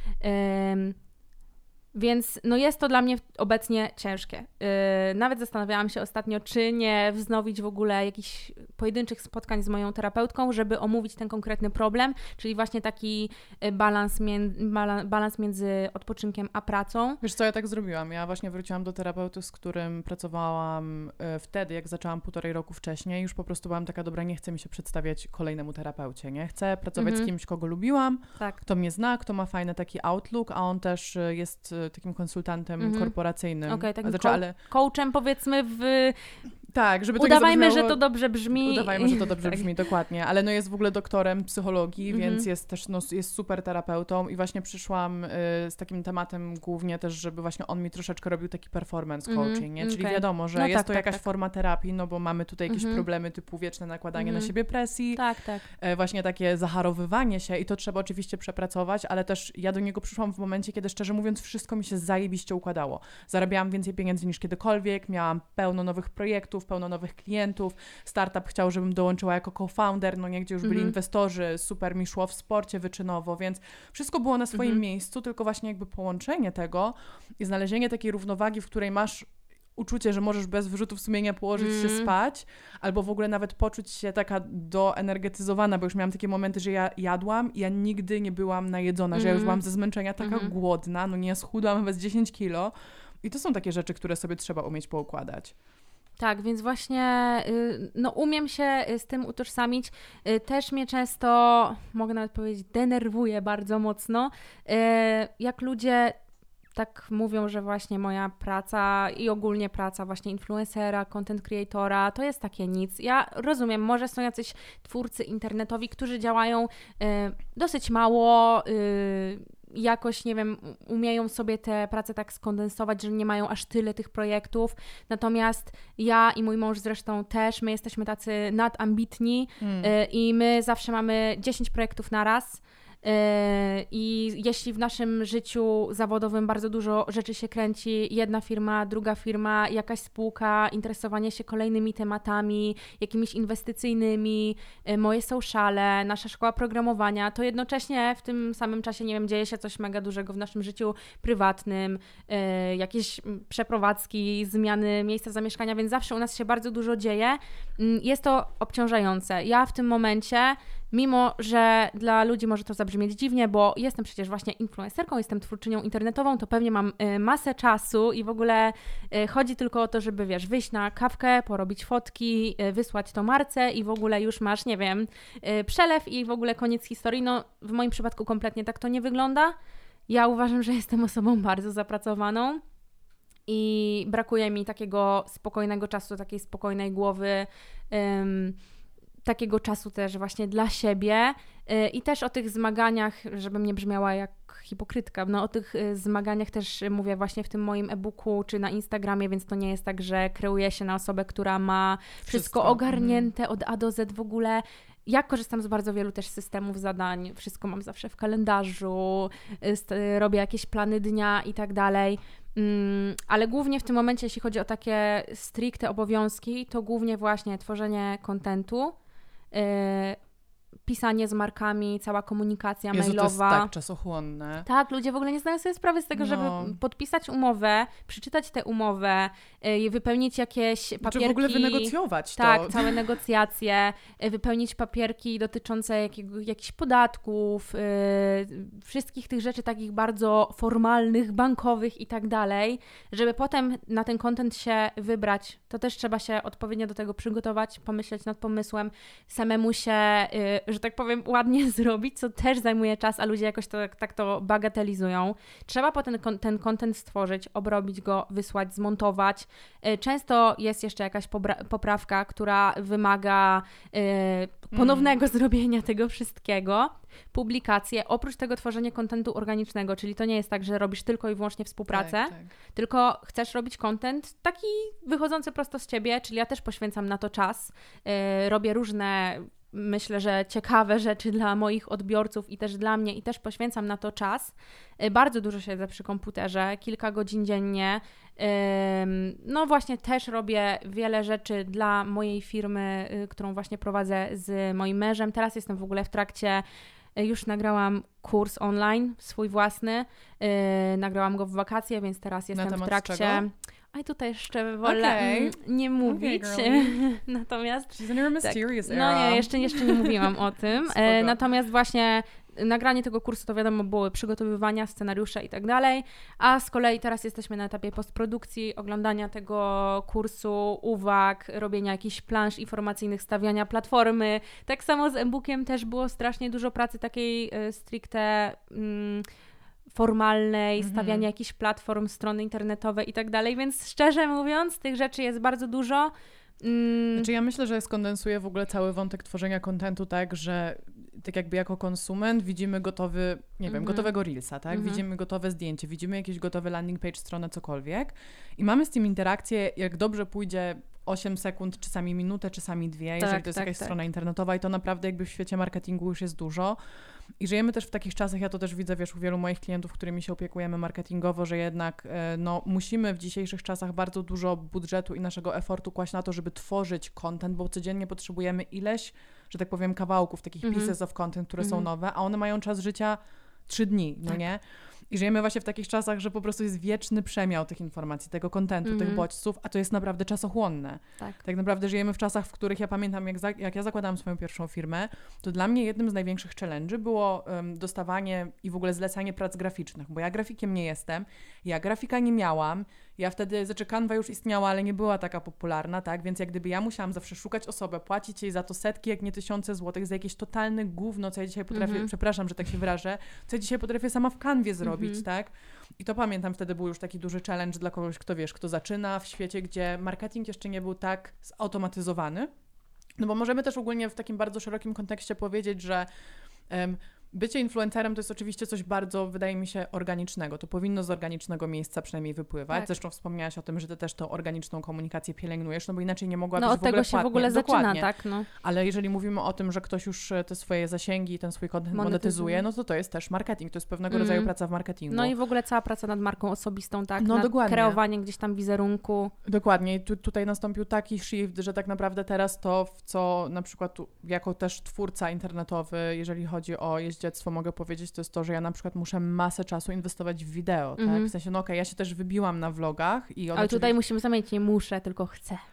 Więc no jest to dla mnie obecnie ciężkie. Yy, nawet zastanawiałam się ostatnio, czy nie wznowić w ogóle jakichś pojedynczych spotkań z moją terapeutką, żeby omówić ten konkretny problem, czyli właśnie taki balans, mię- balans między odpoczynkiem a pracą. Wiesz co, ja tak zrobiłam. Ja właśnie wróciłam do terapeuty, z którym pracowałam yy, wtedy, jak zaczęłam półtorej roku wcześniej. Już po prostu byłam taka, dobra, nie chcę mi się przedstawiać kolejnemu terapeucie, nie? Chcę pracować mhm. z kimś, kogo lubiłam, tak. kto mnie zna, kto ma fajny taki outlook, a on też jest takim konsultantem mm-hmm. korporacyjnym. Okej, okay, takim znaczy, ko- ale... coachem, powiedzmy w... Tak, żeby to Udawajmy, nie zabrzmiało... że to dobrze brzmi. Udawajmy, że to dobrze brzmi, dokładnie. Ale no jest w ogóle doktorem psychologii, mm-hmm. więc jest też, no, jest super terapeutą i właśnie przyszłam y, z takim tematem głównie też, żeby właśnie on mi troszeczkę robił taki performance coaching, mm-hmm. nie? Czyli okay. wiadomo, że no jest tak, to tak, jakaś tak. forma terapii, no bo mamy tutaj jakieś mm-hmm. problemy typu wieczne nakładanie mm-hmm. na siebie presji, tak, tak. E, właśnie takie zaharowywanie się i to trzeba oczywiście przepracować, ale też ja do niego przyszłam w momencie, kiedy szczerze mówiąc wszystko mi się zajebiście układało. Zarabiałam więcej pieniędzy niż kiedykolwiek, miałam pełno nowych projektów, pełno nowych klientów. Startup chciał, żebym dołączyła jako co-founder, no nie, gdzie już byli mm-hmm. inwestorzy, super mi szło w sporcie wyczynowo, więc wszystko było na swoim mm-hmm. miejscu, tylko właśnie jakby połączenie tego i znalezienie takiej równowagi, w której masz uczucie, że możesz bez wyrzutów sumienia położyć mm. się spać, albo w ogóle nawet poczuć się taka doenergetyzowana, bo już miałam takie momenty, że ja jadłam i ja nigdy nie byłam najedzona, mm. że ja już byłam ze zmęczenia taka mm. głodna, no nie, schudłam chyba z dziesięć kilo i to są takie rzeczy, które sobie trzeba umieć poukładać. Tak, więc właśnie no umiem się z tym utożsamić. Też mnie często, mogę nawet powiedzieć, denerwuje bardzo mocno, jak ludzie tak mówią, że właśnie moja praca i ogólnie praca właśnie influencera, content creatora, to jest takie nic. Ja rozumiem, może są jacyś twórcy internetowi, którzy działają y, dosyć mało, y, jakoś, nie wiem, umieją sobie te prace tak skondensować, że nie mają aż tyle tych projektów. Natomiast ja i mój mąż zresztą też, my jesteśmy tacy nadambitni mm. y, i my zawsze mamy dziesięć projektów na raz. I jeśli w naszym życiu zawodowym bardzo dużo rzeczy się kręci, jedna firma, druga firma, jakaś spółka, interesowanie się kolejnymi tematami, jakimiś inwestycyjnymi, moje sociale, nasza szkoła programowania, to jednocześnie w tym samym czasie, nie wiem, dzieje się coś mega dużego w naszym życiu prywatnym, jakieś przeprowadzki, zmiany miejsca zamieszkania, więc zawsze u nas się bardzo dużo dzieje. Jest to obciążające. Ja w tym momencie Mimo, że dla ludzi może to zabrzmieć dziwnie, bo jestem przecież właśnie influencerką, jestem twórczynią internetową, to pewnie mam y, masę czasu i w ogóle y, chodzi tylko o to, żeby, wiesz, wyjść na kawkę, porobić fotki, y, wysłać to marce i w ogóle już masz, nie wiem, y, przelew i w ogóle koniec historii. No, w moim przypadku kompletnie tak to nie wygląda. Ja uważam, że jestem osobą bardzo zapracowaną i brakuje mi takiego spokojnego czasu, takiej spokojnej głowy, ym, takiego czasu też właśnie dla siebie yy, i też o tych zmaganiach, żebym nie brzmiała jak hipokrytka, no o tych yy, zmaganiach też mówię właśnie w tym moim e-booku czy na Instagramie, więc to nie jest tak, że kreuję się na osobę, która ma wszystko, wszystko ogarnięte mm. od A do Z w ogóle. Ja korzystam z bardzo wielu też systemów zadań, wszystko mam zawsze w kalendarzu, yy, robię jakieś plany dnia i tak dalej. Mm, ale głównie w tym momencie, jeśli chodzi o takie stricte obowiązki, to głównie właśnie tworzenie kontentu, yy, pisanie z markami, cała komunikacja Jezu, mailowa. To jest tak czasochłonne. Tak, ludzie w ogóle nie zdają sobie sprawy z tego, no. żeby podpisać umowę, przeczytać tę umowę, yy, wypełnić jakieś papierki. Czy w ogóle wynegocjować to. Tak, całe negocjacje, yy, wypełnić papierki dotyczące jakiego, jakichś podatków, yy, wszystkich tych rzeczy takich bardzo formalnych, bankowych i tak dalej, żeby potem na ten content się wybrać. To też trzeba się odpowiednio do tego przygotować, pomyśleć nad pomysłem, samemu się, yy, że tak powiem, ładnie zrobić, co też zajmuje czas, a ludzie jakoś to, tak to bagatelizują. Trzeba potem ten, ten content stworzyć, obrobić go, wysłać, zmontować. Yy, często jest jeszcze jakaś pobra- poprawka, która wymaga yy, ponownego mm. zrobienia tego wszystkiego. Publikacje, oprócz tego tworzenie kontentu organicznego, czyli to nie jest tak, że robisz tylko i wyłącznie współpracę, tak, tak. tylko chcesz robić content taki wychodzący prosto z ciebie, czyli ja też poświęcam na to czas, yy, robię różne, myślę, że ciekawe rzeczy dla moich odbiorców i też dla mnie i też poświęcam na to czas. Yy, bardzo dużo siedzę przy komputerze, kilka godzin dziennie. Yy, no właśnie też robię wiele rzeczy dla mojej firmy, yy, którą właśnie prowadzę z moim mężem. Teraz jestem w ogóle w trakcie Już nagrałam kurs online, swój własny, yy, nagrałam go w wakacje, więc teraz jestem w trakcie. Czego? A tutaj jeszcze wolę okay. nie mówić. Okay, natomiast She's in her mysterious tak, era. No nie, jeszcze, jeszcze nie mówiłam o tym. E, natomiast właśnie nagranie tego kursu to wiadomo były przygotowywania, scenariusze i tak dalej, a z kolei teraz jesteśmy na etapie postprodukcji, oglądania tego kursu, uwag, robienia jakichś plansz informacyjnych, stawiania platformy. Tak samo z e-bookiem też było strasznie dużo pracy takiej y, stricte mm, formalnej, mm-hmm. stawiania jakichś platform, strony internetowe i tak dalej, więc szczerze mówiąc tych rzeczy jest bardzo dużo. Mm. Znaczy ja myślę, że skondensuje w ogóle cały wątek tworzenia kontentu tak, że tak jakby jako konsument widzimy gotowy, nie wiem, mm-hmm. gotowego reelsa, tak? Mm-hmm. Widzimy gotowe zdjęcie, widzimy jakiś gotowy landing page, stronę, cokolwiek i mamy z tym interakcję, jak dobrze pójdzie osiem sekund, czasami minutę, czasami dwie, tak, jeżeli to jest tak, jakaś tak. strona internetowa i to naprawdę jakby w świecie marketingu już jest dużo. I żyjemy też w takich czasach, ja to też widzę, wiesz, u wielu moich klientów, którymi się opiekujemy marketingowo, że jednak no, musimy w dzisiejszych czasach bardzo dużo budżetu i naszego efortu kłaść na to, żeby tworzyć content, bo codziennie potrzebujemy ileś, że tak powiem, kawałków, takich mm-hmm. pieces of content, które mm-hmm. są nowe, a one mają czas życia trzy dni, no tak. nie? I żyjemy właśnie w takich czasach, że po prostu jest wieczny przemiał tych informacji, tego kontentu, mm-hmm. tych bodźców, a to jest naprawdę czasochłonne. Tak. tak naprawdę żyjemy w czasach, w których ja pamiętam, jak, za, jak ja zakładałam swoją pierwszą firmę, to dla mnie jednym z największych challenge'y było um, dostawanie i w ogóle zlecanie prac graficznych, bo ja grafikiem nie jestem, ja grafika nie miałam, ja wtedy, znaczy Canva już istniała, ale nie była taka popularna, tak, więc jak gdyby ja musiałam zawsze szukać osobę, płacić jej za to setki, jak nie tysiące złotych, za jakieś totalne gówno, co ja dzisiaj potrafię, mm-hmm. przepraszam, że tak się wyrażę, co ja dzisiaj potrafię sama w Canwie zrobić, mm-hmm. tak, i to pamiętam, wtedy był już taki duży challenge dla kogoś, kto wiesz, kto zaczyna w świecie, gdzie marketing jeszcze nie był tak zautomatyzowany, no bo możemy też ogólnie w takim bardzo szerokim kontekście powiedzieć, że um, bycie influencerem to jest oczywiście coś bardzo, wydaje mi się, organicznego. To powinno z organicznego miejsca przynajmniej wypływać. Tak. Zresztą wspomniałaś o tym, że ty też tą organiczną komunikację pielęgnujesz, no bo inaczej nie mogłabyś no, w ogóle od tego się płatnie. w ogóle Dokładnie. zaczyna, tak? No. Ale jeżeli mówimy o tym, że ktoś już te swoje zasięgi i ten swój content monetyzuje, no to to jest też marketing. To jest pewnego mm. rodzaju praca w marketingu. No i w ogóle cała praca nad marką osobistą, tak? No nad dokładnie. Kreowanie gdzieś tam wizerunku. Dokładnie. I tu, tutaj nastąpił taki shift, że tak naprawdę teraz to, w co na przykład tu, jako też twórca internetowy, jeżeli chodzi o jeździectwo, mogę powiedzieć, to jest to, że ja na przykład muszę masę czasu inwestować w wideo, tak? Mm-hmm. W sensie, no okej, okay, ja się też wybiłam na vlogach. I Ale tutaj musimy zamienić, nie muszę, tylko chcę.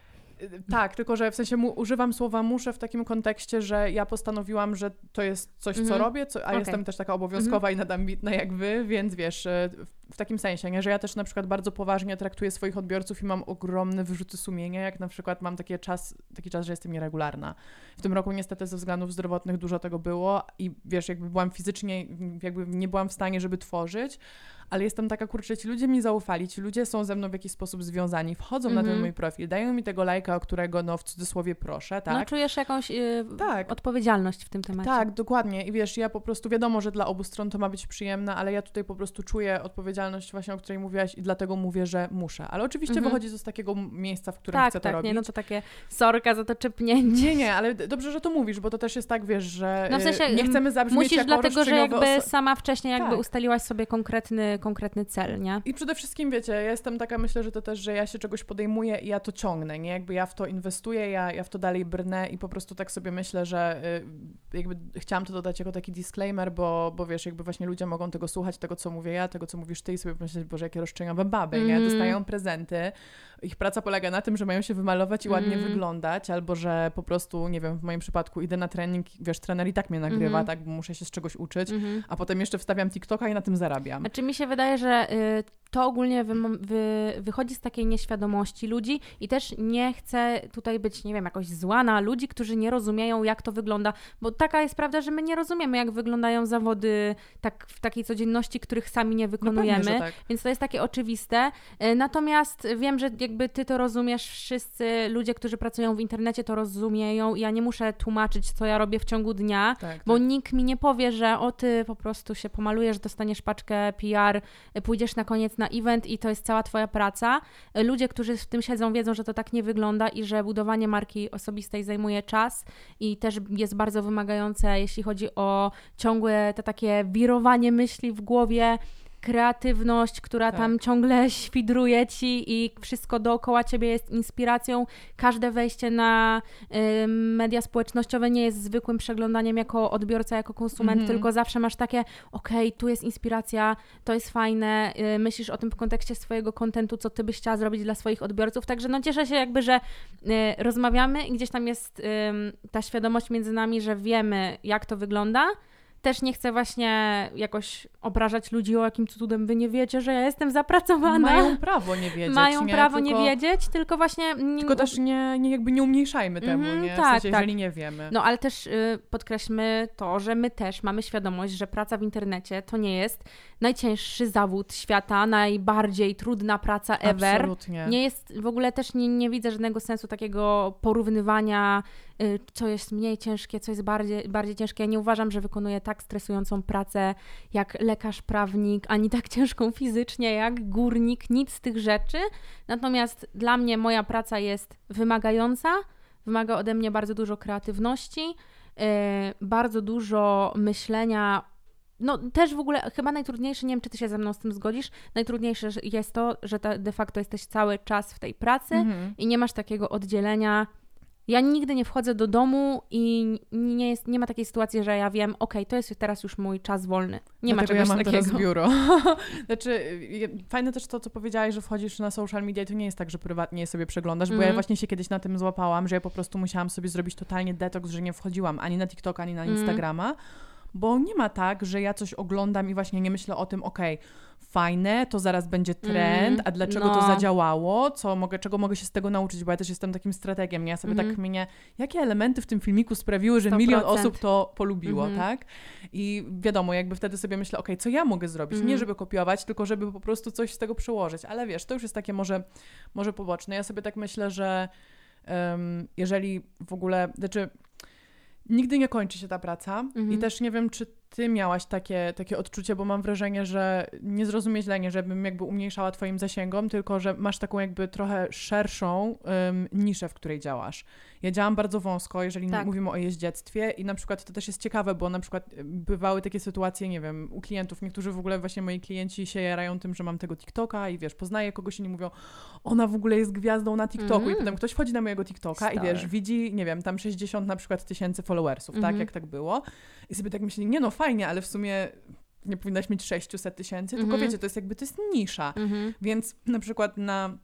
Tak, tylko że w sensie mu, używam słowa muszę w takim kontekście, że ja postanowiłam, że to jest coś, co mm-hmm. robię, co, a okay. jestem też taka obowiązkowa mm-hmm. i nadambitna jak wy, więc wiesz, w takim sensie, nie? Że ja też na przykład bardzo poważnie traktuję swoich odbiorców i mam ogromne wyrzuty sumienia, jak na przykład mam taki czas, taki czas, że jestem nieregularna. W tym roku niestety ze względów zdrowotnych dużo tego było i wiesz, jakby byłam fizycznie, jakby nie byłam w stanie, żeby tworzyć, ale jestem taka, kurczę, ci ludzie mi zaufali, ci ludzie są ze mną w jakiś sposób związani, wchodzą mm-hmm. na ten mój profil, dają mi tego lajka, o którego, no w cudzysłowie proszę, tak? No czujesz jakąś yy, tak. odpowiedzialność w tym temacie. Tak, dokładnie i wiesz, ja po prostu, wiadomo, że dla obu stron to ma być przyjemne, ale ja tutaj po prostu czuję odpowiedzialność właśnie, o której mówiłaś i dlatego mówię, że muszę, ale oczywiście mm-hmm. wychodzi to z takiego miejsca, w którym tak, chcę to tak, robić. Nie, no to takie sorka za to czepnięcie. Nie, nie, ale dobrze, że to mówisz, bo to też jest tak, wiesz, że no w sensie, nie chcemy zabrzmieć musisz jako dlatego, że jakby oso- sama wcześniej jakby tak. ustaliłaś sobie konkretny, konkretny cel, nie? I przede wszystkim, wiecie, ja jestem taka, myślę, że to też, że ja się czegoś podejmuję i ja to ciągnę, nie? Jakby ja w to inwestuję, ja, ja w to dalej brnę i po prostu tak sobie myślę, że y, jakby chciałam to dodać jako taki disclaimer, bo, bo wiesz, jakby właśnie ludzie mogą tego słuchać, tego, co mówię ja, tego, co mówisz ty i sobie myśleć, Boże, jakie roszczeniowe baby, mm. nie? Dostają prezenty, ich praca polega na tym, że mają się wymalować i ładnie mm. wyglądać, albo że po prostu, nie wiem, w moim przypadku idę na trening, wiesz, trener i tak mnie nagrywa, mm. tak, bo muszę się z czegoś uczyć, mm. a potem jeszcze wstawiam TikToka i na tym zarabiam. Znaczy mi się wydaje, że y, to ogólnie wy, wy, wychodzi z takiej nieświadomości ludzi i też nie chcę tutaj być, nie wiem, jakoś zła na ludzi, którzy nie rozumieją, jak to wygląda, bo taka jest prawda, że my nie rozumiemy, jak wyglądają zawody tak, w takiej codzienności, których sami nie wykonujemy, no pewnie, tak. Więc to jest takie oczywiste. Natomiast wiem, że jakby ty to rozumiesz, wszyscy ludzie, którzy pracują w internecie to rozumieją i ja nie muszę tłumaczyć, co ja robię w ciągu dnia, tak, bo tak. nikt mi nie powie, że o ty po prostu się pomalujesz, dostaniesz paczkę P R, pójdziesz na koniec na event i to jest cała twoja praca. Ludzie, którzy w tym siedzą, wiedzą, że to tak nie wygląda i że budowanie marki osobistej zajmuje czas i też jest bardzo wymagające, jeśli chodzi o ciągłe te takie wirowanie myśli w głowie, kreatywność, która tak. tam ciągle świdruje ci i wszystko dookoła ciebie jest inspiracją. Każde wejście na y, media społecznościowe nie jest zwykłym przeglądaniem jako odbiorca, jako konsument, mm-hmm. tylko zawsze masz takie, okej, okay, tu jest inspiracja, to jest fajne, y, myślisz o tym w kontekście swojego kontentu, co ty byś chciała zrobić dla swoich odbiorców, także no cieszę się jakby, że y, rozmawiamy i gdzieś tam jest y, ta świadomość między nami, że wiemy, jak to wygląda. Też nie chcę właśnie jakoś obrażać ludzi, o jakim cudem wy nie wiecie, że ja jestem zapracowana. Mają prawo nie wiedzieć. Mają nie? prawo tylko, nie wiedzieć, tylko właśnie... Tylko też nie, nie jakby nie umniejszajmy temu, mm, nie? W tak, sensie, tak. jeżeli nie wiemy. No ale też y, podkreślmy to, że my też mamy świadomość, że praca w internecie to nie jest najcięższy zawód świata, najbardziej trudna praca ever. Absolutnie. Nie jest, w ogóle też nie, nie widzę żadnego sensu takiego porównywania, y, co jest mniej ciężkie, co jest bardziej, bardziej ciężkie. Ja nie uważam, że wykonuję tak stresującą pracę jak lekarz, prawnik, ani tak ciężką fizycznie jak górnik, nic z tych rzeczy. Natomiast dla mnie moja praca jest wymagająca, wymaga ode mnie bardzo dużo kreatywności, yy, bardzo dużo myślenia. No też w ogóle chyba najtrudniejsze, nie wiem, czy ty się ze mną z tym zgodzisz, najtrudniejsze jest to, że ta, de facto jesteś cały czas w tej pracy mhm. i nie masz takiego oddzielenia. Ja nigdy nie wchodzę do domu i nie, jest, nie ma takiej sytuacji, że ja wiem, okej, okay, to jest teraz już mój czas wolny. Nie Dlatego ma czegoś ja mam takiego. Teraz biuro. Znaczy, fajne też to, co powiedziałaś, że wchodzisz na social media i to nie jest tak, że prywatnie sobie przeglądasz, mm. bo ja właśnie się kiedyś na tym złapałam, że ja po prostu musiałam sobie zrobić totalnie detoks, że nie wchodziłam ani na TikToka, ani na Instagrama, mm. bo nie ma tak, że ja coś oglądam i właśnie nie myślę o tym, okej, okay, fajne, to zaraz będzie trend, mm, a dlaczego no. to zadziałało, co mogę, czego mogę się z tego nauczyć, bo ja też jestem takim strategiem, nie? Ja sobie mm. tak kminię, jakie elementy w tym filmiku sprawiły, że sto procent milion osób to polubiło, mm. tak? I wiadomo, jakby wtedy sobie myślę, okej, okay, co ja mogę zrobić? Mm. Nie żeby kopiować, tylko żeby po prostu coś z tego przełożyć, ale wiesz, to już jest takie może, może poboczne. Ja sobie tak myślę, że um, jeżeli w ogóle, znaczy nigdy nie kończy się ta praca mm. i też nie wiem, czy ty miałaś takie, takie odczucie, bo mam wrażenie, że nie zrozumie źle, nie żebym jakby umniejszała twoim zasięgom, tylko że masz taką jakby trochę szerszą um, niszę, w której działasz. Ja działam bardzo wąsko, jeżeli tak. mówimy o jeździectwie i na przykład to też jest ciekawe, bo na przykład bywały takie sytuacje, nie wiem, u klientów, niektórzy w ogóle właśnie moi klienci się jarają tym, że mam tego TikToka i wiesz, poznaję kogoś i nie mówią, ona w ogóle jest gwiazdą na TikToku mm. i potem ktoś wchodzi na mojego TikToka Star. I wiesz, widzi, nie wiem, tam sześćdziesiąt na przykład tysięcy followersów, mm-hmm. tak, jak tak było i sobie tak myśli, nie no, fajnie, ale w sumie nie powinnaś mieć sześćset tysięcy, mm-hmm. tylko wiecie, to jest jakby, to jest nisza, mm-hmm. więc na przykład na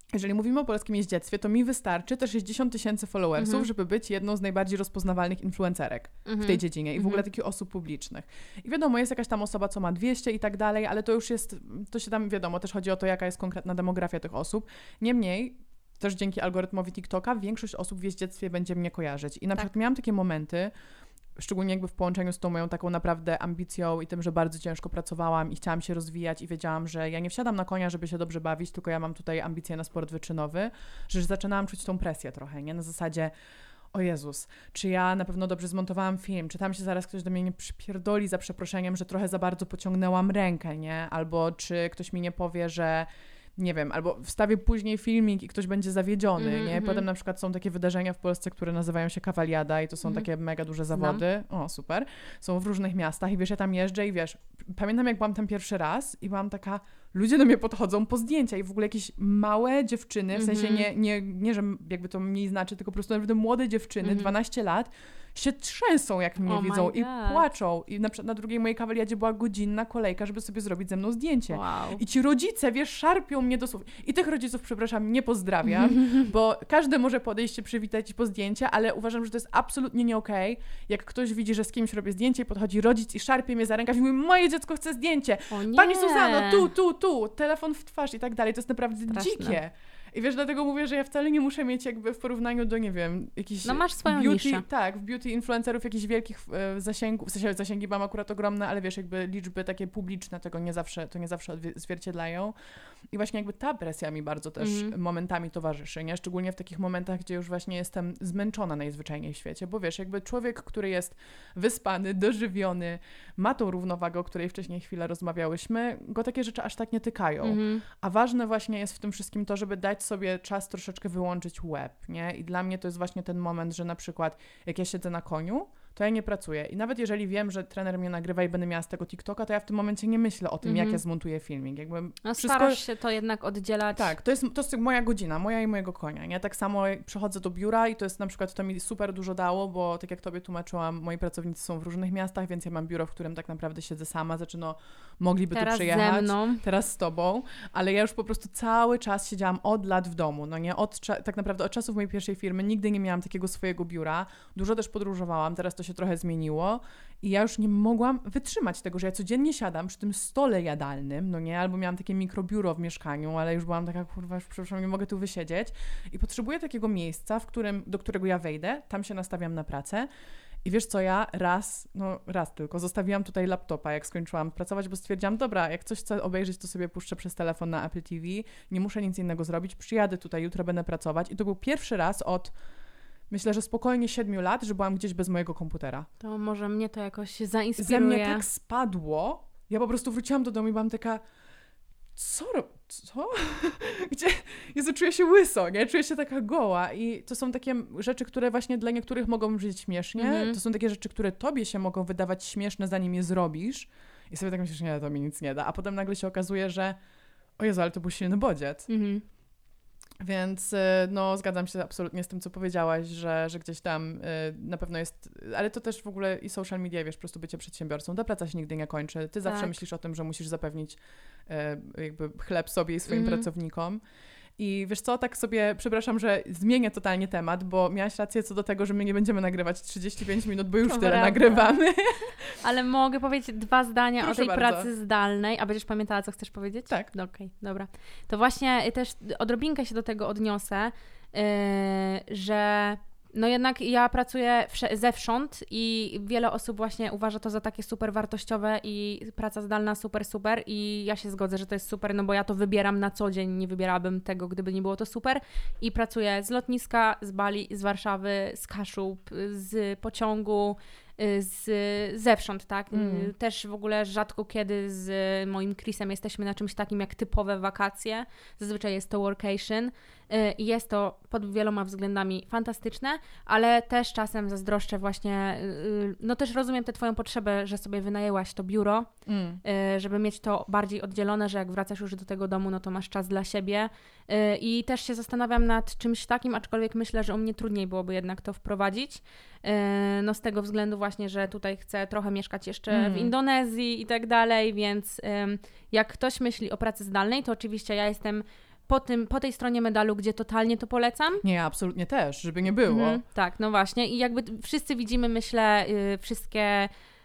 jeżeli mówimy o polskim jeździectwie, to mi wystarczy te sześćdziesiąt tysięcy followersów, mhm. żeby być jedną z najbardziej rozpoznawalnych influencerek mhm. w tej dziedzinie i w ogóle mhm. takich osób publicznych. I wiadomo, jest jakaś tam osoba, co ma dwieście i tak dalej, ale to już jest, to się tam wiadomo, też chodzi o to, jaka jest konkretna demografia tych osób. Niemniej, też dzięki algorytmowi TikToka większość osób w jeździectwie będzie mnie kojarzyć. I na tak. przykład miałam takie momenty, szczególnie jakby w połączeniu z tą moją taką naprawdę ambicją i tym, że bardzo ciężko pracowałam i chciałam się rozwijać i wiedziałam, że ja nie wsiadam na konia, żeby się dobrze bawić, tylko ja mam tutaj ambicje na sport wyczynowy, że zaczynałam czuć tą presję trochę, nie? Na zasadzie, o Jezus, czy ja na pewno dobrze zmontowałam film, czy tam się zaraz ktoś do mnie nie przypierdoli za przeproszeniem, że trochę za bardzo pociągnęłam rękę, nie? Albo czy ktoś mi nie powie, że nie wiem, albo wstawię później filmik i ktoś będzie zawiedziony, mm-hmm. nie? Potem na przykład są takie wydarzenia w Polsce, które nazywają się Kawaliada i to są mm-hmm. takie mega duże zawody. Znam. O, super. Są w różnych miastach i wiesz, ja tam jeżdżę i wiesz, pamiętam jak byłam tam pierwszy raz i byłam taka, ludzie do mnie podchodzą po zdjęcia i w ogóle jakieś małe dziewczyny, w sensie nie, nie, nie że jakby to mniej znaczy, tylko po prostu naprawdę młode dziewczyny, mm-hmm. dwanaście lat, się trzęsą, jak mnie oh widzą i płaczą. I na przykład na drugiej mojej kawaliadzie była godzinna kolejka, żeby sobie zrobić ze mną zdjęcie. Wow. I ci rodzice, wiesz, szarpią mnie dosłownie. I tych rodziców, przepraszam, nie pozdrawiam, bo każdy może podejść się przywitać i po zdjęcie, ale uważam, że to jest absolutnie nie okej, okay, jak ktoś widzi, że z kimś robię zdjęcie i podchodzi rodzic i szarpie mnie za rękaw i mówi, moje dziecko chce zdjęcie. Pani Suzano, tu, tu, tu, telefon w twarz i tak dalej. To jest naprawdę Straszne. dzikie. I wiesz, dlatego mówię, że ja wcale nie muszę mieć jakby w porównaniu do, nie wiem, jakichś no masz swoją beauty, niszę. Tak, w beauty influencerów jakichś wielkich e, zasięgów, w sensie zasięgi mam akurat ogromne, ale wiesz, jakby liczby takie publiczne tego nie zawsze, to nie zawsze odzwierciedlają. I właśnie jakby ta presja mi bardzo też mm. momentami towarzyszy, nie? Szczególnie w takich momentach, gdzie już właśnie jestem zmęczona najzwyczajniej w świecie, bo wiesz, jakby człowiek, który jest wyspany, dożywiony, ma tą równowagę, o której wcześniej chwilę rozmawiałyśmy, go takie rzeczy aż tak nie tykają. Mm. A ważne właśnie jest w tym wszystkim to, żeby dać sobie czas troszeczkę wyłączyć łeb, nie? I dla mnie to jest właśnie ten moment, że na przykład jak ja siedzę na koniu, to ja nie pracuję. I nawet jeżeli wiem, że trener mnie nagrywa i będę miała z tego TikToka, to ja w tym momencie nie myślę o tym, mm-hmm. jak ja zmontuję filmik. Jakby no wszystko... starasz się to jednak oddzielać. Tak, to jest, to jest moja godzina, moja i mojego konia, nie? Tak samo przychodzę do biura i to jest na przykład, to mi super dużo dało, bo tak jak tobie tłumaczyłam, moi pracownicy są w różnych miastach, więc ja mam biuro, w którym tak naprawdę siedzę sama, znaczy no, mogliby teraz tu przyjechać. Ze mną. Teraz z tobą, ale ja już po prostu cały czas siedziałam od lat w domu, no nie? Od, tak naprawdę od czasów mojej pierwszej firmy nigdy nie miałam takiego swojego biura, dużo też podróżowałam, teraz to się trochę zmieniło. I ja już nie mogłam wytrzymać tego, że ja codziennie siadam przy tym stole jadalnym, no nie, albo miałam takie mikrobiuro w mieszkaniu, ale już byłam taka, kurwa, już przepraszam, nie mogę tu wysiedzieć i potrzebuję takiego miejsca, w którym, do którego ja wejdę, tam się nastawiam na pracę i wiesz co, ja raz, no raz tylko, zostawiłam tutaj laptopa, jak skończyłam pracować, bo stwierdziłam, dobra, jak coś chcę obejrzeć, to sobie puszczę przez telefon na Apple T V, nie muszę nic innego zrobić, przyjadę tutaj, jutro będę pracować i to był pierwszy raz od myślę, że spokojnie siedmiu lat, że byłam gdzieś bez mojego komputera. To może mnie to jakoś zainspiruje. Ze mnie tak spadło. Ja po prostu wróciłam do domu i byłam taka, co? Co? Gdzie? Jezu, czuję się łyso, nie? Czuję się taka goła i to są takie rzeczy, które właśnie dla niektórych mogą brzmieć śmiesznie. Mm-hmm. To są takie rzeczy, które tobie się mogą wydawać śmieszne, zanim je zrobisz. I sobie tak myślisz, nie, to mi nic nie da. A potem nagle się okazuje, że o Jezu, ale to był silny bodziec. Mm-hmm. Więc no zgadzam się absolutnie z tym, co powiedziałaś, że, że gdzieś tam y, na pewno jest, ale to też w ogóle i social media, wiesz, po prostu bycie przedsiębiorcą, ta praca się nigdy nie kończy. Ty zawsze tak. myślisz o tym, że musisz zapewnić y, jakby chleb sobie i swoim mm-hmm. pracownikom. I wiesz co, tak sobie, przepraszam, że zmienię totalnie temat, bo miałaś rację co do tego, że my nie będziemy nagrywać trzydzieści pięć minut, bo już to tyle prawda. nagrywamy. Ale mogę powiedzieć dwa zdania Proszę o tej bardzo. pracy zdalnej. A będziesz pamiętała, co chcesz powiedzieć? Tak. No, okej, okay, dobra. To właśnie też odrobinkę się do tego odniosę, yy, że no jednak ja pracuję zewsząd i wiele osób właśnie uważa to za takie super wartościowe i praca zdalna super, super i ja się zgodzę, że to jest super, no bo ja to wybieram na co dzień, nie wybierałabym tego, gdyby nie było to super i pracuję z lotniska, z Bali, z Warszawy, z Kaszub, z pociągu, z, zewsząd, tak? Mm. Też w ogóle rzadko kiedy z moim Chrisem jesteśmy na czymś takim jak typowe wakacje. Zazwyczaj jest to workation i jest to pod wieloma względami fantastyczne, ale też czasem zazdroszczę właśnie, no też rozumiem tę twoją potrzebę, że sobie wynajęłaś to biuro, mm. żeby mieć to bardziej oddzielone, że jak wracasz już do tego domu, no to masz czas dla siebie i też się zastanawiam nad czymś takim, aczkolwiek myślę, że u mnie trudniej byłoby jednak to wprowadzić, no z tego względu właśnie, że tutaj chcę trochę mieszkać jeszcze mm. w Indonezji i tak dalej, więc jak ktoś myśli o pracy zdalnej, to oczywiście ja jestem po, tym, po tej stronie medalu, gdzie totalnie to polecam. Nie, absolutnie też, żeby nie było. Mhm, tak, no właśnie. I jakby wszyscy widzimy, myślę, yy, wszystkie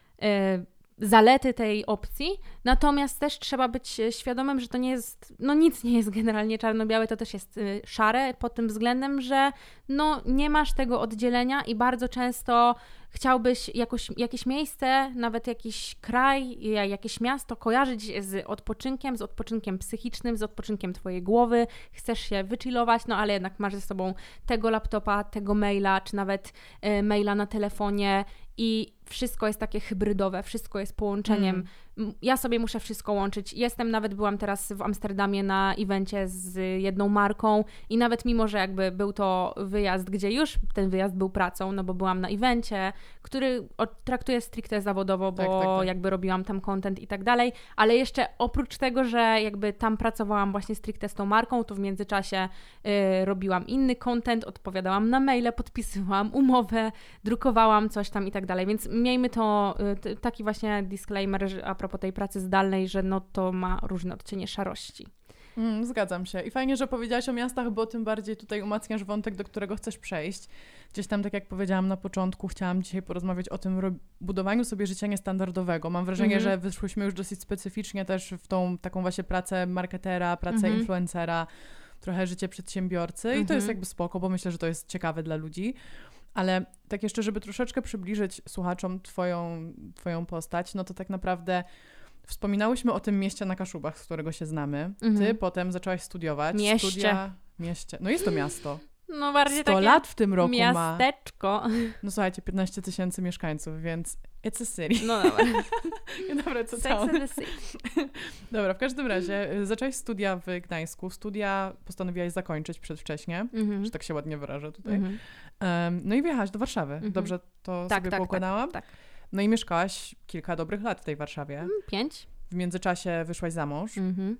yy, zalety tej opcji, natomiast też trzeba być świadomym, że to nie jest, no nic nie jest generalnie czarno-białe, to też jest yy, szare pod tym względem, że no nie masz tego oddzielenia i bardzo często chciałbyś jakoś, jakieś miejsce, nawet jakiś kraj, jakieś miasto kojarzyć z odpoczynkiem, z odpoczynkiem psychicznym, z odpoczynkiem twojej głowy, chcesz się wychillować, no ale jednak masz ze sobą tego laptopa, tego maila, czy nawet y, maila na telefonie i wszystko jest takie hybrydowe, wszystko jest połączeniem. Mm. Ja sobie muszę wszystko łączyć. Jestem, nawet byłam teraz w Amsterdamie na evencie z jedną marką i nawet mimo, że jakby był to wyjazd, gdzie już ten wyjazd był pracą, no bo byłam na evencie, który traktuję stricte zawodowo, bo tak, tak, tak. jakby robiłam tam content i tak dalej, ale jeszcze oprócz tego, że jakby tam pracowałam właśnie stricte z tą marką, to w międzyczasie y, robiłam inny content, odpowiadałam na maile, podpisywałam umowę, drukowałam coś tam i tak dalej, więc miejmy to y, taki właśnie disclaimer, że a propos tej pracy zdalnej, że no to ma różne odcienie szarości. Mm, zgadzam się. I fajnie, że powiedziałaś o miastach, bo tym bardziej tutaj umacniasz wątek, do którego chcesz przejść. Gdzieś tam, tak jak powiedziałam na początku, chciałam dzisiaj porozmawiać o tym ro- budowaniu sobie życia niestandardowego. Mam wrażenie, mm-hmm. że wyszłyśmy już dosyć specyficznie też w tą taką właśnie pracę marketera, pracę mm-hmm. influencera, trochę życie przedsiębiorcy mm-hmm. i to jest jakby spoko, bo myślę, że to jest ciekawe dla ludzi. Ale tak jeszcze, żeby troszeczkę przybliżyć słuchaczom twoją, twoją postać, no to tak naprawdę wspominałyśmy o tym mieście na Kaszubach, z którego się znamy. Mhm. Ty potem zaczęłaś studiować. Mieście. Studia, mieście. No jest to miasto. No bardziej sto takie lat w tym roku miasteczko. ma. No słuchajcie, piętnaście tysięcy mieszkańców, więc it's a city. No dobra. dobra, co Sex and the City. Dobra, w każdym razie zaczęłaś studia w Gdańsku. Studia postanowiłaś zakończyć przedwcześnie, mhm. że tak się ładnie wyrażę tutaj. Mhm. Um, no i wjechałaś do Warszawy. Mhm. Dobrze to tak, sobie tak, poukładałam? Tak, tak. No i mieszkałaś kilka dobrych lat w tej Warszawie. Pięć. W międzyczasie wyszłaś za mąż. Mhm.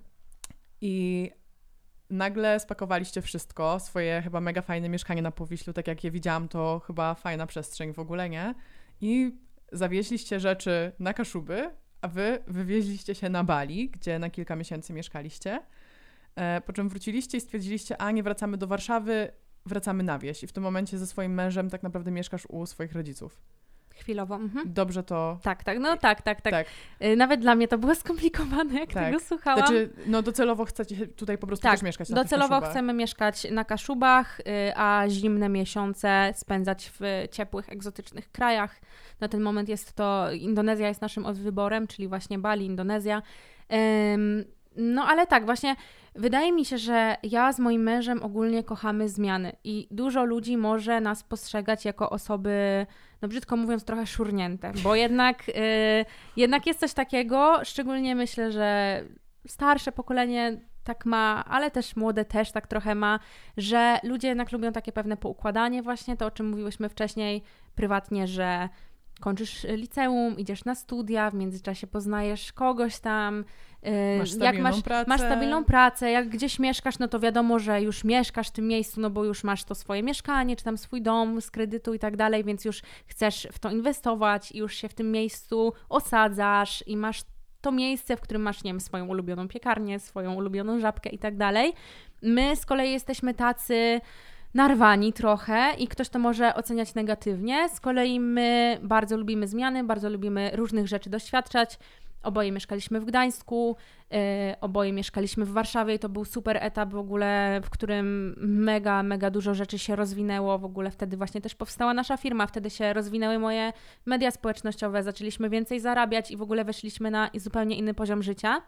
I nagle spakowaliście wszystko, swoje chyba mega fajne mieszkanie na Powiślu, tak jak je widziałam, to chyba fajna przestrzeń w ogóle, nie? I zawieźliście rzeczy na Kaszuby, a wy wywieźliście się na Bali, gdzie na kilka miesięcy mieszkaliście, e, po czym wróciliście i stwierdziliście, a nie wracamy do Warszawy, wracamy na wieś. I w tym momencie ze swoim mężem tak naprawdę mieszkasz u swoich rodziców. Chwilowo. Mhm. Dobrze to... Tak, tak, no tak, tak, tak, tak. Nawet dla mnie to było skomplikowane, jak tak. tego słuchałam. Znaczy, no docelowo chcecie tutaj po prostu tak, też mieszkać na docelowo Kaszubach. chcemy mieszkać na Kaszubach, a zimne miesiące spędzać w ciepłych, egzotycznych krajach. Na ten moment jest to, Indonezja jest naszym wyborem, czyli właśnie Bali, Indonezja. Um, No ale tak, właśnie wydaje mi się, że ja z moim mężem ogólnie kochamy zmiany i dużo ludzi może nas postrzegać jako osoby, no brzydko mówiąc, trochę szurnięte, bo jednak, yy, jednak jest coś takiego, szczególnie myślę, że starsze pokolenie tak ma, ale też młode też tak trochę ma, że ludzie jednak lubią takie pewne poukładanie właśnie, to o czym mówiłyśmy wcześniej prywatnie, że kończysz liceum, idziesz na studia, w międzyczasie poznajesz kogoś tam, masz yy, jak masz, pracę. masz stabilną pracę, jak gdzieś mieszkasz, no to wiadomo, że już mieszkasz w tym miejscu, no bo już masz to swoje mieszkanie, czy tam swój dom z kredytu i tak dalej, więc już chcesz w to inwestować i już się w tym miejscu osadzasz i masz to miejsce, w którym masz, nie wiem, swoją ulubioną piekarnię, swoją ulubioną żabkę i tak dalej. My z kolei jesteśmy tacy narwani trochę i ktoś to może oceniać negatywnie. Z kolei my bardzo lubimy zmiany, bardzo lubimy różnych rzeczy doświadczać. Oboje mieszkaliśmy w Gdańsku, yy, oboje mieszkaliśmy w Warszawie i to był super etap w ogóle, w którym mega, mega dużo rzeczy się rozwinęło. W ogóle wtedy właśnie też powstała nasza firma, wtedy się rozwinęły moje media społecznościowe, zaczęliśmy więcej zarabiać i w ogóle weszliśmy na zupełnie inny poziom życia.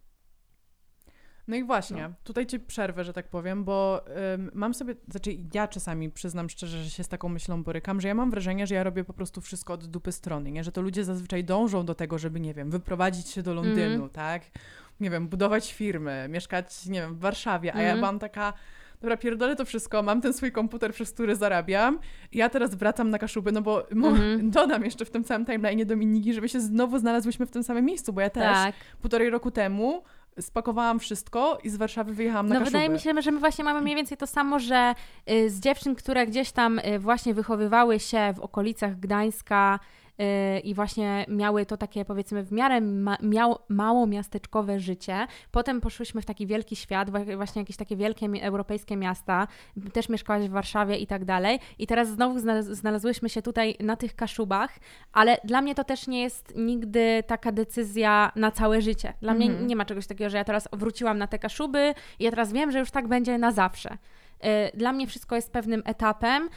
No i właśnie, no. tutaj ci przerwę, że tak powiem, bo ym, mam sobie, znaczy ja czasami przyznam szczerze, że się z taką myślą borykam, że ja mam wrażenie, że ja robię po prostu wszystko od dupy strony, nie? Że to ludzie zazwyczaj dążą do tego, żeby, nie wiem, wyprowadzić się do Londynu, mm. tak? Nie wiem, budować firmy, mieszkać, nie wiem, w Warszawie, a mm. ja mam taka... Dobra, pierdolę to wszystko, mam ten swój komputer, przez który zarabiam i ja teraz wracam na Kaszuby, no bo mm-hmm. dodam jeszcze w tym całym timeline'ie Dominiki, żeby się znowu znalazłyśmy w tym samym miejscu, bo ja też tak. półtorej roku temu spakowałam wszystko i z Warszawy wyjechałam na no Kaszuby. Wydaje mi się, że my właśnie mamy mniej więcej to samo, że y, z dziewczyn, które gdzieś tam y, właśnie wychowywały się w okolicach Gdańska, yy, i właśnie miały to takie, powiedzmy, w miarę ma, miał, mało miasteczkowe życie. Potem poszłyśmy w taki wielki świat, właśnie jakieś takie wielkie europejskie miasta. Też mieszkałaś w Warszawie i tak dalej. I teraz znowu znalazłyśmy się tutaj na tych Kaszubach, ale dla mnie to też nie jest nigdy taka decyzja na całe życie. Dla mm-hmm. mnie nie ma czegoś takiego, że ja teraz wróciłam na te Kaszuby i ja teraz wiem, że już tak będzie na zawsze. Dla mnie wszystko jest pewnym etapem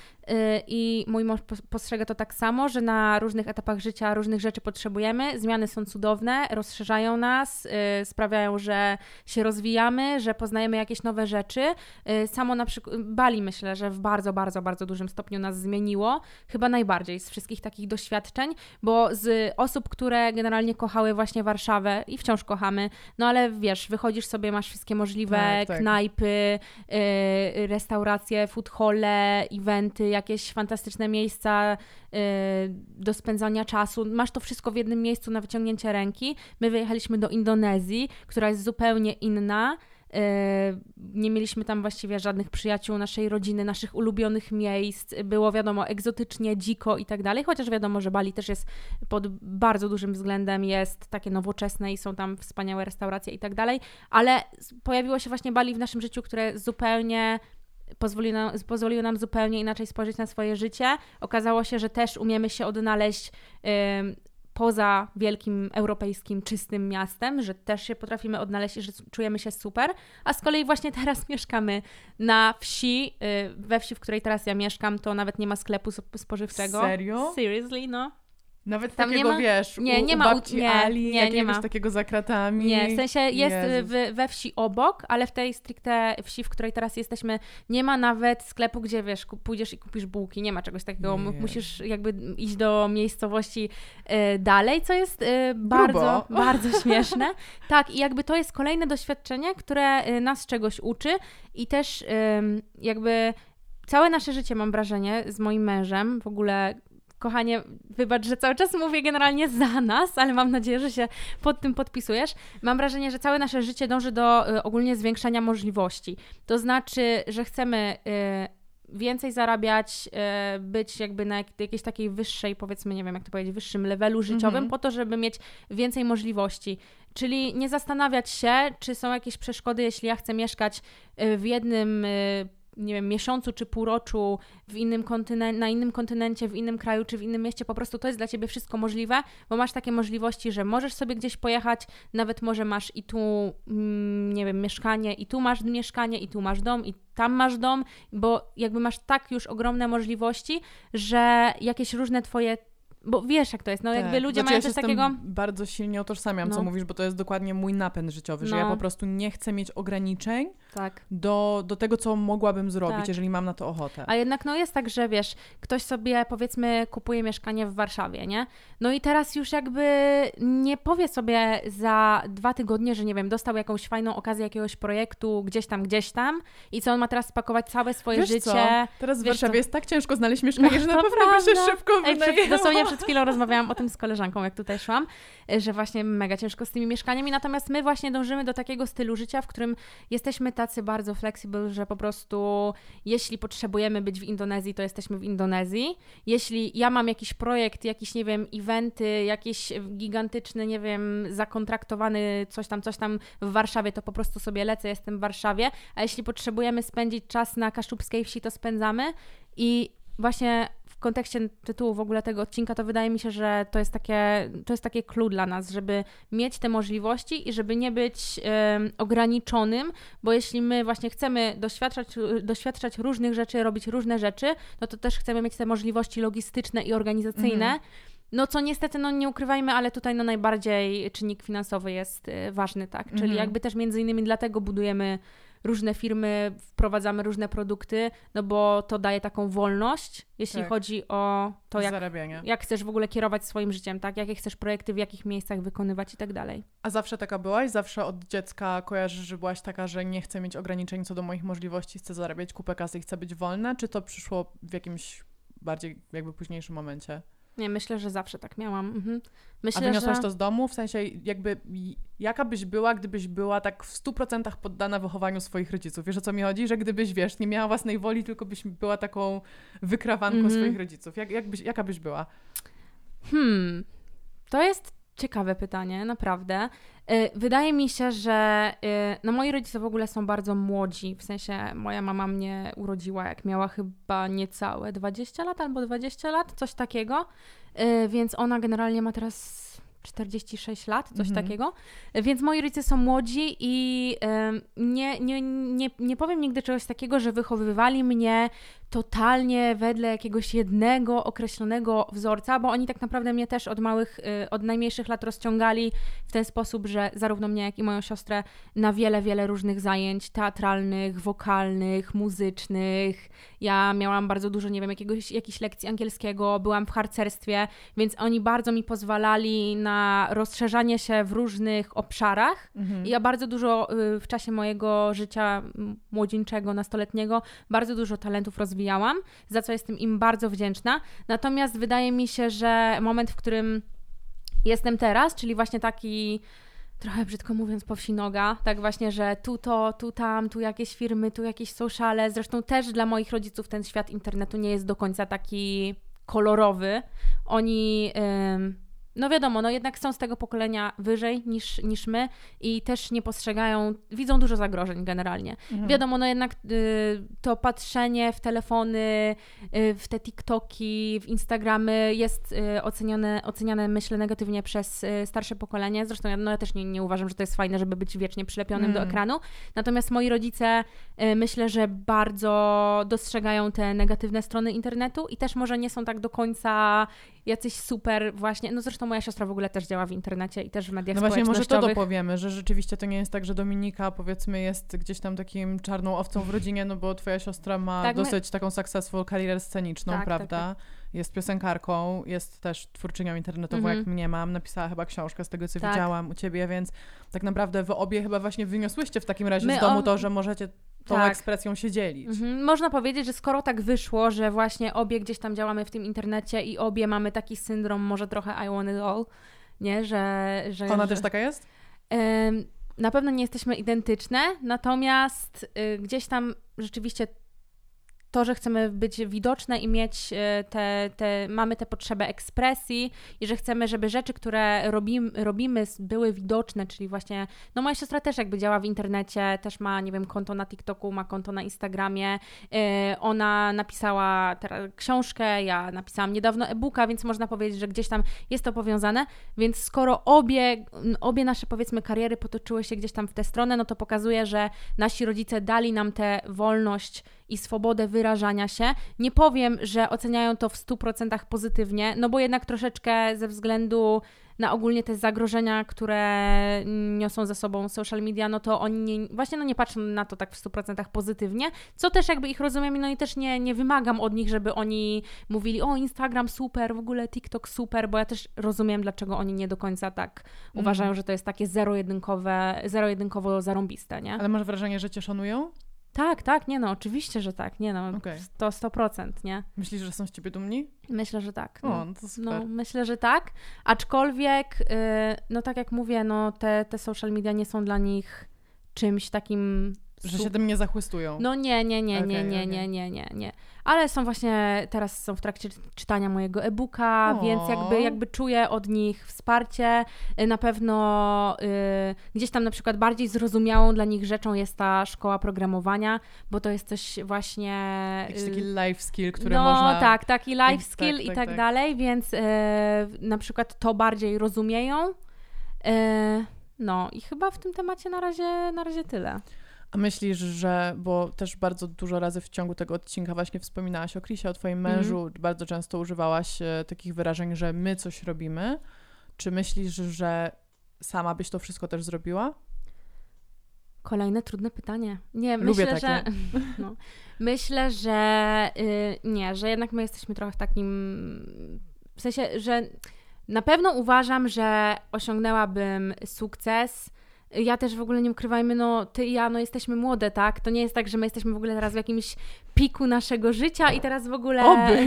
i mój mąż postrzega to tak samo, że na różnych etapach życia różnych rzeczy potrzebujemy. Zmiany są cudowne, rozszerzają nas, sprawiają, że się rozwijamy, że poznajemy jakieś nowe rzeczy. Samo na przykład Bali, myślę, że w bardzo, bardzo, bardzo dużym stopniu nas zmieniło. Chyba najbardziej z wszystkich takich doświadczeń, bo z osób, które generalnie kochały właśnie Warszawę i wciąż kochamy, no ale wiesz, wychodzisz sobie, masz wszystkie możliwe tak, tak. knajpy, yy, restauracje, food halle, eventy, jakieś fantastyczne miejsca yy, do spędzania czasu. Masz to wszystko w jednym miejscu na wyciągnięcie ręki. My wyjechaliśmy do Indonezji, która jest zupełnie inna. Yy, nie mieliśmy tam właściwie żadnych przyjaciół, naszej rodziny, naszych ulubionych miejsc. Było wiadomo egzotycznie, dziko i tak dalej, chociaż wiadomo, że Bali też jest pod bardzo dużym względem, jest takie nowoczesne i są tam wspaniałe restauracje i tak dalej, ale pojawiło się właśnie Bali w naszym życiu, które zupełnie Pozwoli nam, pozwoliło nam zupełnie inaczej spojrzeć na swoje życie. Okazało się, że też umiemy się odnaleźć yy, poza wielkim, europejskim, czystym miastem, że też się potrafimy odnaleźć i że czujemy się super. A z kolei właśnie teraz mieszkamy na wsi. Yy, we wsi, w której teraz ja mieszkam, to nawet nie ma sklepu spożywczego. Serio? Seriously, no. Nawet tam takiego, nie ma, wiesz, nie, u, nie u ma, babci nie, Ali, nie, jakiegoś nie ma. takiego za kratami. Nie, w sensie jest w, we wsi obok, ale w tej stricte wsi, w której teraz jesteśmy, nie ma nawet sklepu, gdzie wiesz, pójdziesz i kupisz bułki, nie ma czegoś takiego. Nie. Musisz jakby iść do miejscowości y, dalej, co jest y, bardzo, bardzo śmieszne. Tak, i jakby to jest kolejne doświadczenie, które y, nas czegoś uczy i też y, jakby całe nasze życie, mam wrażenie, z moim mężem, w ogóle kochanie, wybacz, że cały czas mówię generalnie za nas, ale mam nadzieję, że się pod tym podpisujesz. Mam wrażenie, że całe nasze życie dąży do y, ogólnie zwiększania możliwości. To znaczy, że chcemy y, więcej zarabiać, y, być jakby na jak, jakiejś takiej wyższej, powiedzmy, nie wiem jak to powiedzieć, wyższym levelu życiowym, mm-hmm. po to, żeby mieć więcej możliwości. Czyli nie zastanawiać się, czy są jakieś przeszkody, jeśli ja chcę mieszkać y, w jednym y, nie wiem, miesiącu czy półroczu w innym kontynen- na innym kontynencie, w innym kraju czy w innym mieście, po prostu to jest dla Ciebie wszystko możliwe, bo masz takie możliwości, że możesz sobie gdzieś pojechać, nawet może masz i tu, mm, nie wiem, mieszkanie, i tu masz mieszkanie, i tu masz dom, i tam masz dom, bo jakby masz tak już ogromne możliwości, że jakieś różne Twoje bo wiesz, jak to jest, no tak. jakby ludzie znaczy, mają ja coś się takiego... bardzo silnie utożsamiam, no. co mówisz, bo to jest dokładnie mój napęd życiowy, no. że ja po prostu nie chcę mieć ograniczeń tak. do, do tego, co mogłabym zrobić, tak. jeżeli mam na to ochotę. A jednak no jest tak, że wiesz, ktoś sobie powiedzmy kupuje mieszkanie w Warszawie, nie? No i teraz już jakby nie powie sobie za dwa tygodnie, że nie wiem, dostał jakąś fajną okazję jakiegoś projektu gdzieś tam, gdzieś tam i co on ma teraz spakować całe swoje wiesz życie. Co? Teraz w wiesz Warszawie co? jest tak ciężko znaleźć mieszkanie, no, że na pewno by się szybko wynajęło. Dosłownie przed chwilą rozmawiałam o tym z koleżanką, jak tutaj szłam, że właśnie mega ciężko z tymi mieszkaniami, natomiast my właśnie dążymy do takiego stylu życia, w którym jesteśmy tacy bardzo flexible, że po prostu jeśli potrzebujemy być w Indonezji, to jesteśmy w Indonezji. Jeśli ja mam jakiś projekt, jakiś, nie wiem, eventy, jakiś gigantyczny, nie wiem, zakontraktowany coś tam, coś tam w Warszawie, to po prostu sobie lecę, jestem w Warszawie, a jeśli potrzebujemy spędzić czas na kaszubskiej wsi, to spędzamy i właśnie w kontekście tytułu w ogóle tego odcinka, to wydaje mi się, że to jest takie, to jest takie clue dla nas, żeby mieć te możliwości i żeby nie być um, ograniczonym, bo jeśli my właśnie chcemy doświadczać, doświadczać różnych rzeczy, robić różne rzeczy, no to też chcemy mieć te możliwości logistyczne i organizacyjne. Mhm. No co niestety, no nie ukrywajmy, ale tutaj no najbardziej czynnik finansowy jest y, ważny, tak? Czyli mhm. jakby też między innymi dlatego budujemy różne firmy, wprowadzamy różne produkty, no bo to daje taką wolność, jeśli tak. chodzi o to, jak, jak chcesz w ogóle kierować swoim życiem, tak? Jakie chcesz projekty, w jakich miejscach wykonywać i tak dalej. A zawsze taka byłaś? Zawsze od dziecka kojarzysz, że byłaś taka, że nie chcę mieć ograniczeń co do moich możliwości, chcę zarabiać kupę kasy i chcę być wolna? Czy to przyszło w jakimś bardziej jakby późniejszym momencie? Nie, myślę, że zawsze tak miałam. Mhm. Myślę, A wyniosłaś że... to z domu? W sensie jakby jaka byś była, gdybyś była tak w stu procentach poddana wychowaniu swoich rodziców? Wiesz, o co mi chodzi? Że gdybyś, wiesz, nie miała własnej woli, tylko byś była taką wykrawanką mm-hmm. swoich rodziców. Jak, jak byś, jaka byś była? Hmm, to jest ciekawe pytanie, naprawdę. Wydaje mi się, że no moi rodzice w ogóle są bardzo młodzi, w sensie moja mama mnie urodziła, jak miała chyba niecałe dwadzieścia lat albo dwadzieścia lat, coś takiego, więc ona generalnie ma teraz czterdzieści sześć lat, coś mhm. takiego, więc moi rodzice są młodzi i nie, nie, nie, nie powiem nigdy czegoś takiego, że wychowywali mnie totalnie wedle jakiegoś jednego określonego wzorca, bo oni tak naprawdę mnie też od małych, od najmniejszych lat rozciągali w ten sposób, że zarówno mnie, jak i moją siostrę na wiele, wiele różnych zajęć teatralnych, wokalnych, muzycznych. Ja miałam bardzo dużo, nie wiem, jakiegoś, jakichś lekcji angielskiego, byłam w harcerstwie, więc oni bardzo mi pozwalali na rozszerzanie się w różnych obszarach. Mhm. I ja bardzo dużo w czasie mojego życia młodzieńczego, nastoletniego, bardzo dużo talentów rozwijałam. Za co jestem im bardzo wdzięczna. Natomiast wydaje mi się, że moment, w którym jestem teraz, czyli właśnie taki, trochę brzydko mówiąc, po wsi noga, tak właśnie, że tu to, tu tam, tu jakieś firmy, tu jakieś sociale. Zresztą też dla moich rodziców ten świat internetu nie jest do końca taki kolorowy. Oni... Ym, No wiadomo, no jednak są z tego pokolenia wyżej niż, niż my i też nie postrzegają, widzą dużo zagrożeń generalnie. Mhm. Wiadomo, no jednak y, to patrzenie w telefony, y, w te TikToki, w Instagramy jest y, ocenione, oceniane, myślę, negatywnie przez y, starsze pokolenie. Zresztą ja, no ja też nie, nie uważam, że to jest fajne, żeby być wiecznie przylepionym mhm. do ekranu. Natomiast moi rodzice y, myślę, że bardzo dostrzegają te negatywne strony internetu i też może nie są tak do końca jacyś super właśnie, no zresztą moja siostra w ogóle też działa w internecie i też w mediach no właśnie, społecznościowych. może to dopowiemy, że rzeczywiście to nie jest tak, że Dominika, powiedzmy, jest gdzieś tam takim czarną owcą w rodzinie, no bo twoja siostra ma tak, dosyć my... taką successful karierę sceniczną, tak, prawda? Tak, tak. Jest piosenkarką, jest też twórczynią internetową, mhm. jak mnie mam, napisała chyba książkę z tego, co tak. widziałam u ciebie, więc tak naprawdę wy obie chyba właśnie wyniosłyście w takim razie my z domu o... to, że możecie tą tak. ekspresją się dzielić. Mhm. Można powiedzieć, że skoro tak wyszło, że właśnie obie gdzieś tam działamy w tym internecie i obie mamy taki syndrom, może trochę I want it all, nie? Że, że, Ona że... też taka jest? Ym, na pewno nie jesteśmy identyczne, natomiast y, gdzieś tam rzeczywiście to, że chcemy być widoczne i mieć te, te, mamy tę potrzebę ekspresji i że chcemy, żeby rzeczy, które robim, robimy, były widoczne, czyli właśnie, no moja siostra też jakby działa w internecie, też ma, nie wiem, konto na TikToku, ma konto na Instagramie, yy, ona napisała teraz książkę, ja napisałam niedawno e-booka, więc można powiedzieć, że gdzieś tam jest to powiązane, więc skoro obie, obie nasze, powiedzmy, kariery potoczyły się gdzieś tam w tę stronę, no to pokazuje, że nasi rodzice dali nam tę wolność i swobodę wyrażania się. Nie powiem, że oceniają to w stu procentach pozytywnie, no bo jednak troszeczkę ze względu na ogólnie te zagrożenia, które niosą ze sobą social media, no to oni nie, właśnie no nie patrzą na to tak w stu procentach pozytywnie, co też jakby ich rozumiem, no i też nie, nie wymagam od nich, żeby oni mówili, o Instagram super, w ogóle TikTok super, bo ja też rozumiem, dlaczego oni nie do końca tak mm. uważają, że to jest takie zero-jedynkowe, zero-jedynkowo zarąbiste, nie? Ale masz wrażenie, że cię szanują? Tak, tak, nie no, oczywiście, że tak, nie no, okay. to sto procent, nie? Myślisz, że są z ciebie dumni? Myślę, że tak. No, o, no to super. No, myślę, że tak, aczkolwiek, yy, no tak jak mówię, no te, te social media nie są dla nich czymś takim... Że się tym nie zachłystują. No nie, nie, nie, okay, nie, nie, okay. nie, nie, nie, nie. Ale są właśnie, teraz są w trakcie czytania mojego e-booka, o. więc jakby, jakby czuję od nich wsparcie. Na pewno y, gdzieś tam na przykład bardziej zrozumiałą dla nich rzeczą jest ta szkoła programowania, bo to jest coś właśnie... Jakiś taki life skill, który no, można... No tak, taki life skill tak, i tak, tak, tak dalej, więc y, na przykład to bardziej rozumieją. Y, no i chyba w tym temacie na razie, na razie tyle. A myślisz, że, bo też bardzo dużo razy w ciągu tego odcinka właśnie wspominałaś o Chrisie, o twoim mężu, mm. bardzo często używałaś e, takich wyrażeń, że my coś robimy. Czy myślisz, że sama byś to wszystko też zrobiła? Kolejne trudne pytanie. Nie, Lubię myślę, takie. że no, myślę, że y, nie, że jednak my jesteśmy trochę w takim w sensie, że na pewno uważam, że osiągnęłabym sukces ja też w ogóle nie ukrywajmy, no ty i ja, no jesteśmy młode, tak? To nie jest tak, że my jesteśmy w ogóle teraz w jakimś piku naszego życia i teraz w ogóle... Oby!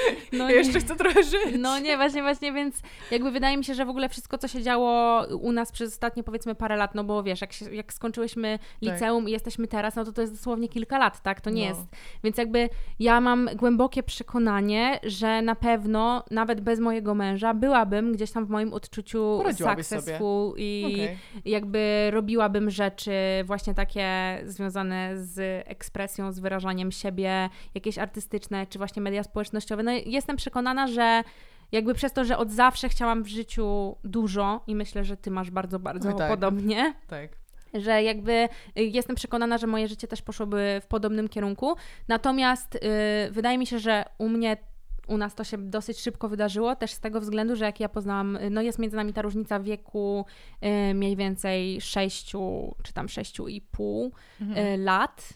No ja jeszcze chcę trochę żyć. No nie, właśnie, właśnie, więc jakby wydaje mi się, że w ogóle wszystko, co się działo u nas przez ostatnie powiedzmy parę lat, no bo wiesz, jak, się, jak skończyłyśmy liceum tak. i jesteśmy teraz, no to to jest dosłownie kilka lat, tak? To nie no. jest. Więc jakby ja mam głębokie przekonanie, że na pewno nawet bez mojego męża byłabym gdzieś tam w moim odczuciu successful sobie. i okay. jakby robiłabym rzeczy właśnie takie związane z ekspresją, z wyrażaniem siebie, jakieś artystyczne, czy właśnie media społecznościowe. No jestem przekonana, że jakby przez to, że od zawsze chciałam w życiu dużo i myślę, że ty masz bardzo, bardzo tak. podobnie. Tak. Że jakby jestem przekonana, że moje życie też poszłoby w podobnym kierunku. Natomiast yy, wydaje mi się, że u mnie U nas to się dosyć szybko wydarzyło, też z tego względu, że jak ja poznałam, no jest między nami ta różnica wieku y, mniej więcej sześciu czy tam sześciu i pół mhm. y, lat.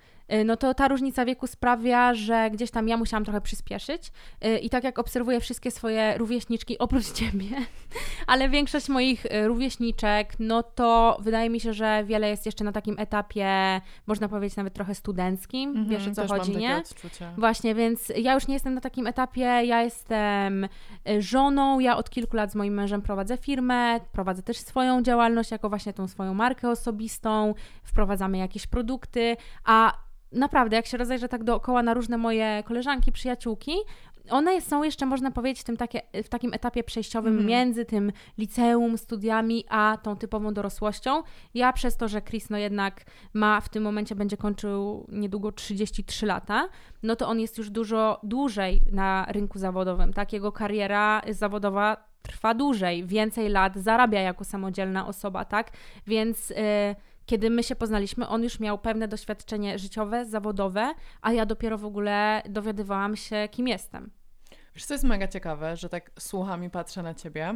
No to ta różnica wieku sprawia, że gdzieś tam ja musiałam trochę przyspieszyć i tak jak obserwuję wszystkie swoje rówieśniczki, oprócz ciebie, ale większość moich rówieśniczek, no to wydaje mi się, że wiele jest jeszcze na takim etapie, można powiedzieć nawet trochę studenckim, mm-hmm, wiesz o co też chodzi, mam nie? Takie odczucia. Właśnie, więc ja już nie jestem na takim etapie, ja jestem żoną, ja od kilku lat z moim mężem prowadzę firmę, prowadzę też swoją działalność jako właśnie tą swoją markę osobistą, wprowadzamy jakieś produkty, a naprawdę, jak się rozejrzę tak dookoła na różne moje koleżanki, przyjaciółki, one są jeszcze, można powiedzieć, w tym takie, w takim etapie przejściowym mm. między tym liceum, studiami, a tą typową dorosłością. Ja przez to, że Chris no jednak ma w tym momencie, będzie kończył niedługo trzydzieści trzy lata, no to on jest już dużo dłużej na rynku zawodowym, tak? Jego kariera zawodowa trwa dłużej, więcej lat, zarabia jako samodzielna osoba, tak? Więc... Yy, Kiedy my się poznaliśmy, on już miał pewne doświadczenie życiowe, zawodowe, a ja dopiero w ogóle dowiadywałam się, kim jestem. Wiesz, co jest mega ciekawe, że tak słucham i patrzę na ciebie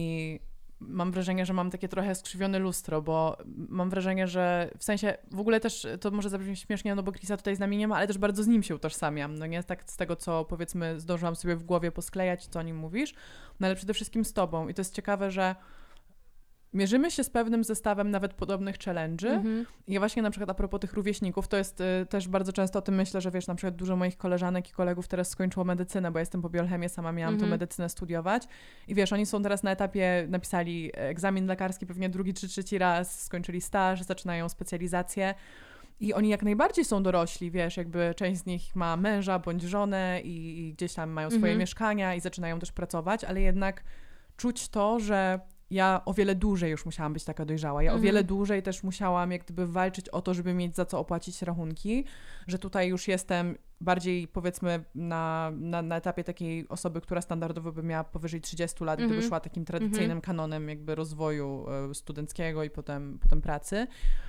i mam wrażenie, że mam takie trochę skrzywione lustro, bo mam wrażenie, że w sensie w ogóle też, to może zabrzmieć śmiesznie, no bo Chrisa tutaj z nami nie ma, ale też bardzo z nim się utożsamiam, no nie tak z tego, co powiedzmy zdążyłam sobie w głowie posklejać, co o nim mówisz, no ale przede wszystkim z tobą i to jest ciekawe, że mierzymy się z pewnym zestawem nawet podobnych challenge'y. Mm-hmm. I właśnie na przykład a propos tych rówieśników, to jest y, też bardzo często o tym myślę, że wiesz, na przykład dużo moich koleżanek i kolegów teraz skończyło medycynę, bo jestem po biochemii, sama miałam mm-hmm. tą medycynę studiować. I wiesz, oni są teraz na etapie, napisali egzamin lekarski pewnie drugi czy trzeci raz, skończyli staż, zaczynają specjalizację. I oni jak najbardziej są dorośli, wiesz, jakby część z nich ma męża bądź żonę i, i gdzieś tam mają swoje mm-hmm. mieszkania i zaczynają też pracować, ale jednak czuć to, że ja o wiele dłużej już musiałam być taka dojrzała. Ja mhm. o wiele dłużej też musiałam jak gdyby walczyć o to, żeby mieć za co opłacić rachunki, że tutaj już jestem bardziej powiedzmy na, na, na etapie takiej osoby, która standardowo by miała powyżej trzydziestu lat, mhm. gdyby szła takim tradycyjnym mhm. kanonem jakby rozwoju studenckiego i potem, potem pracy.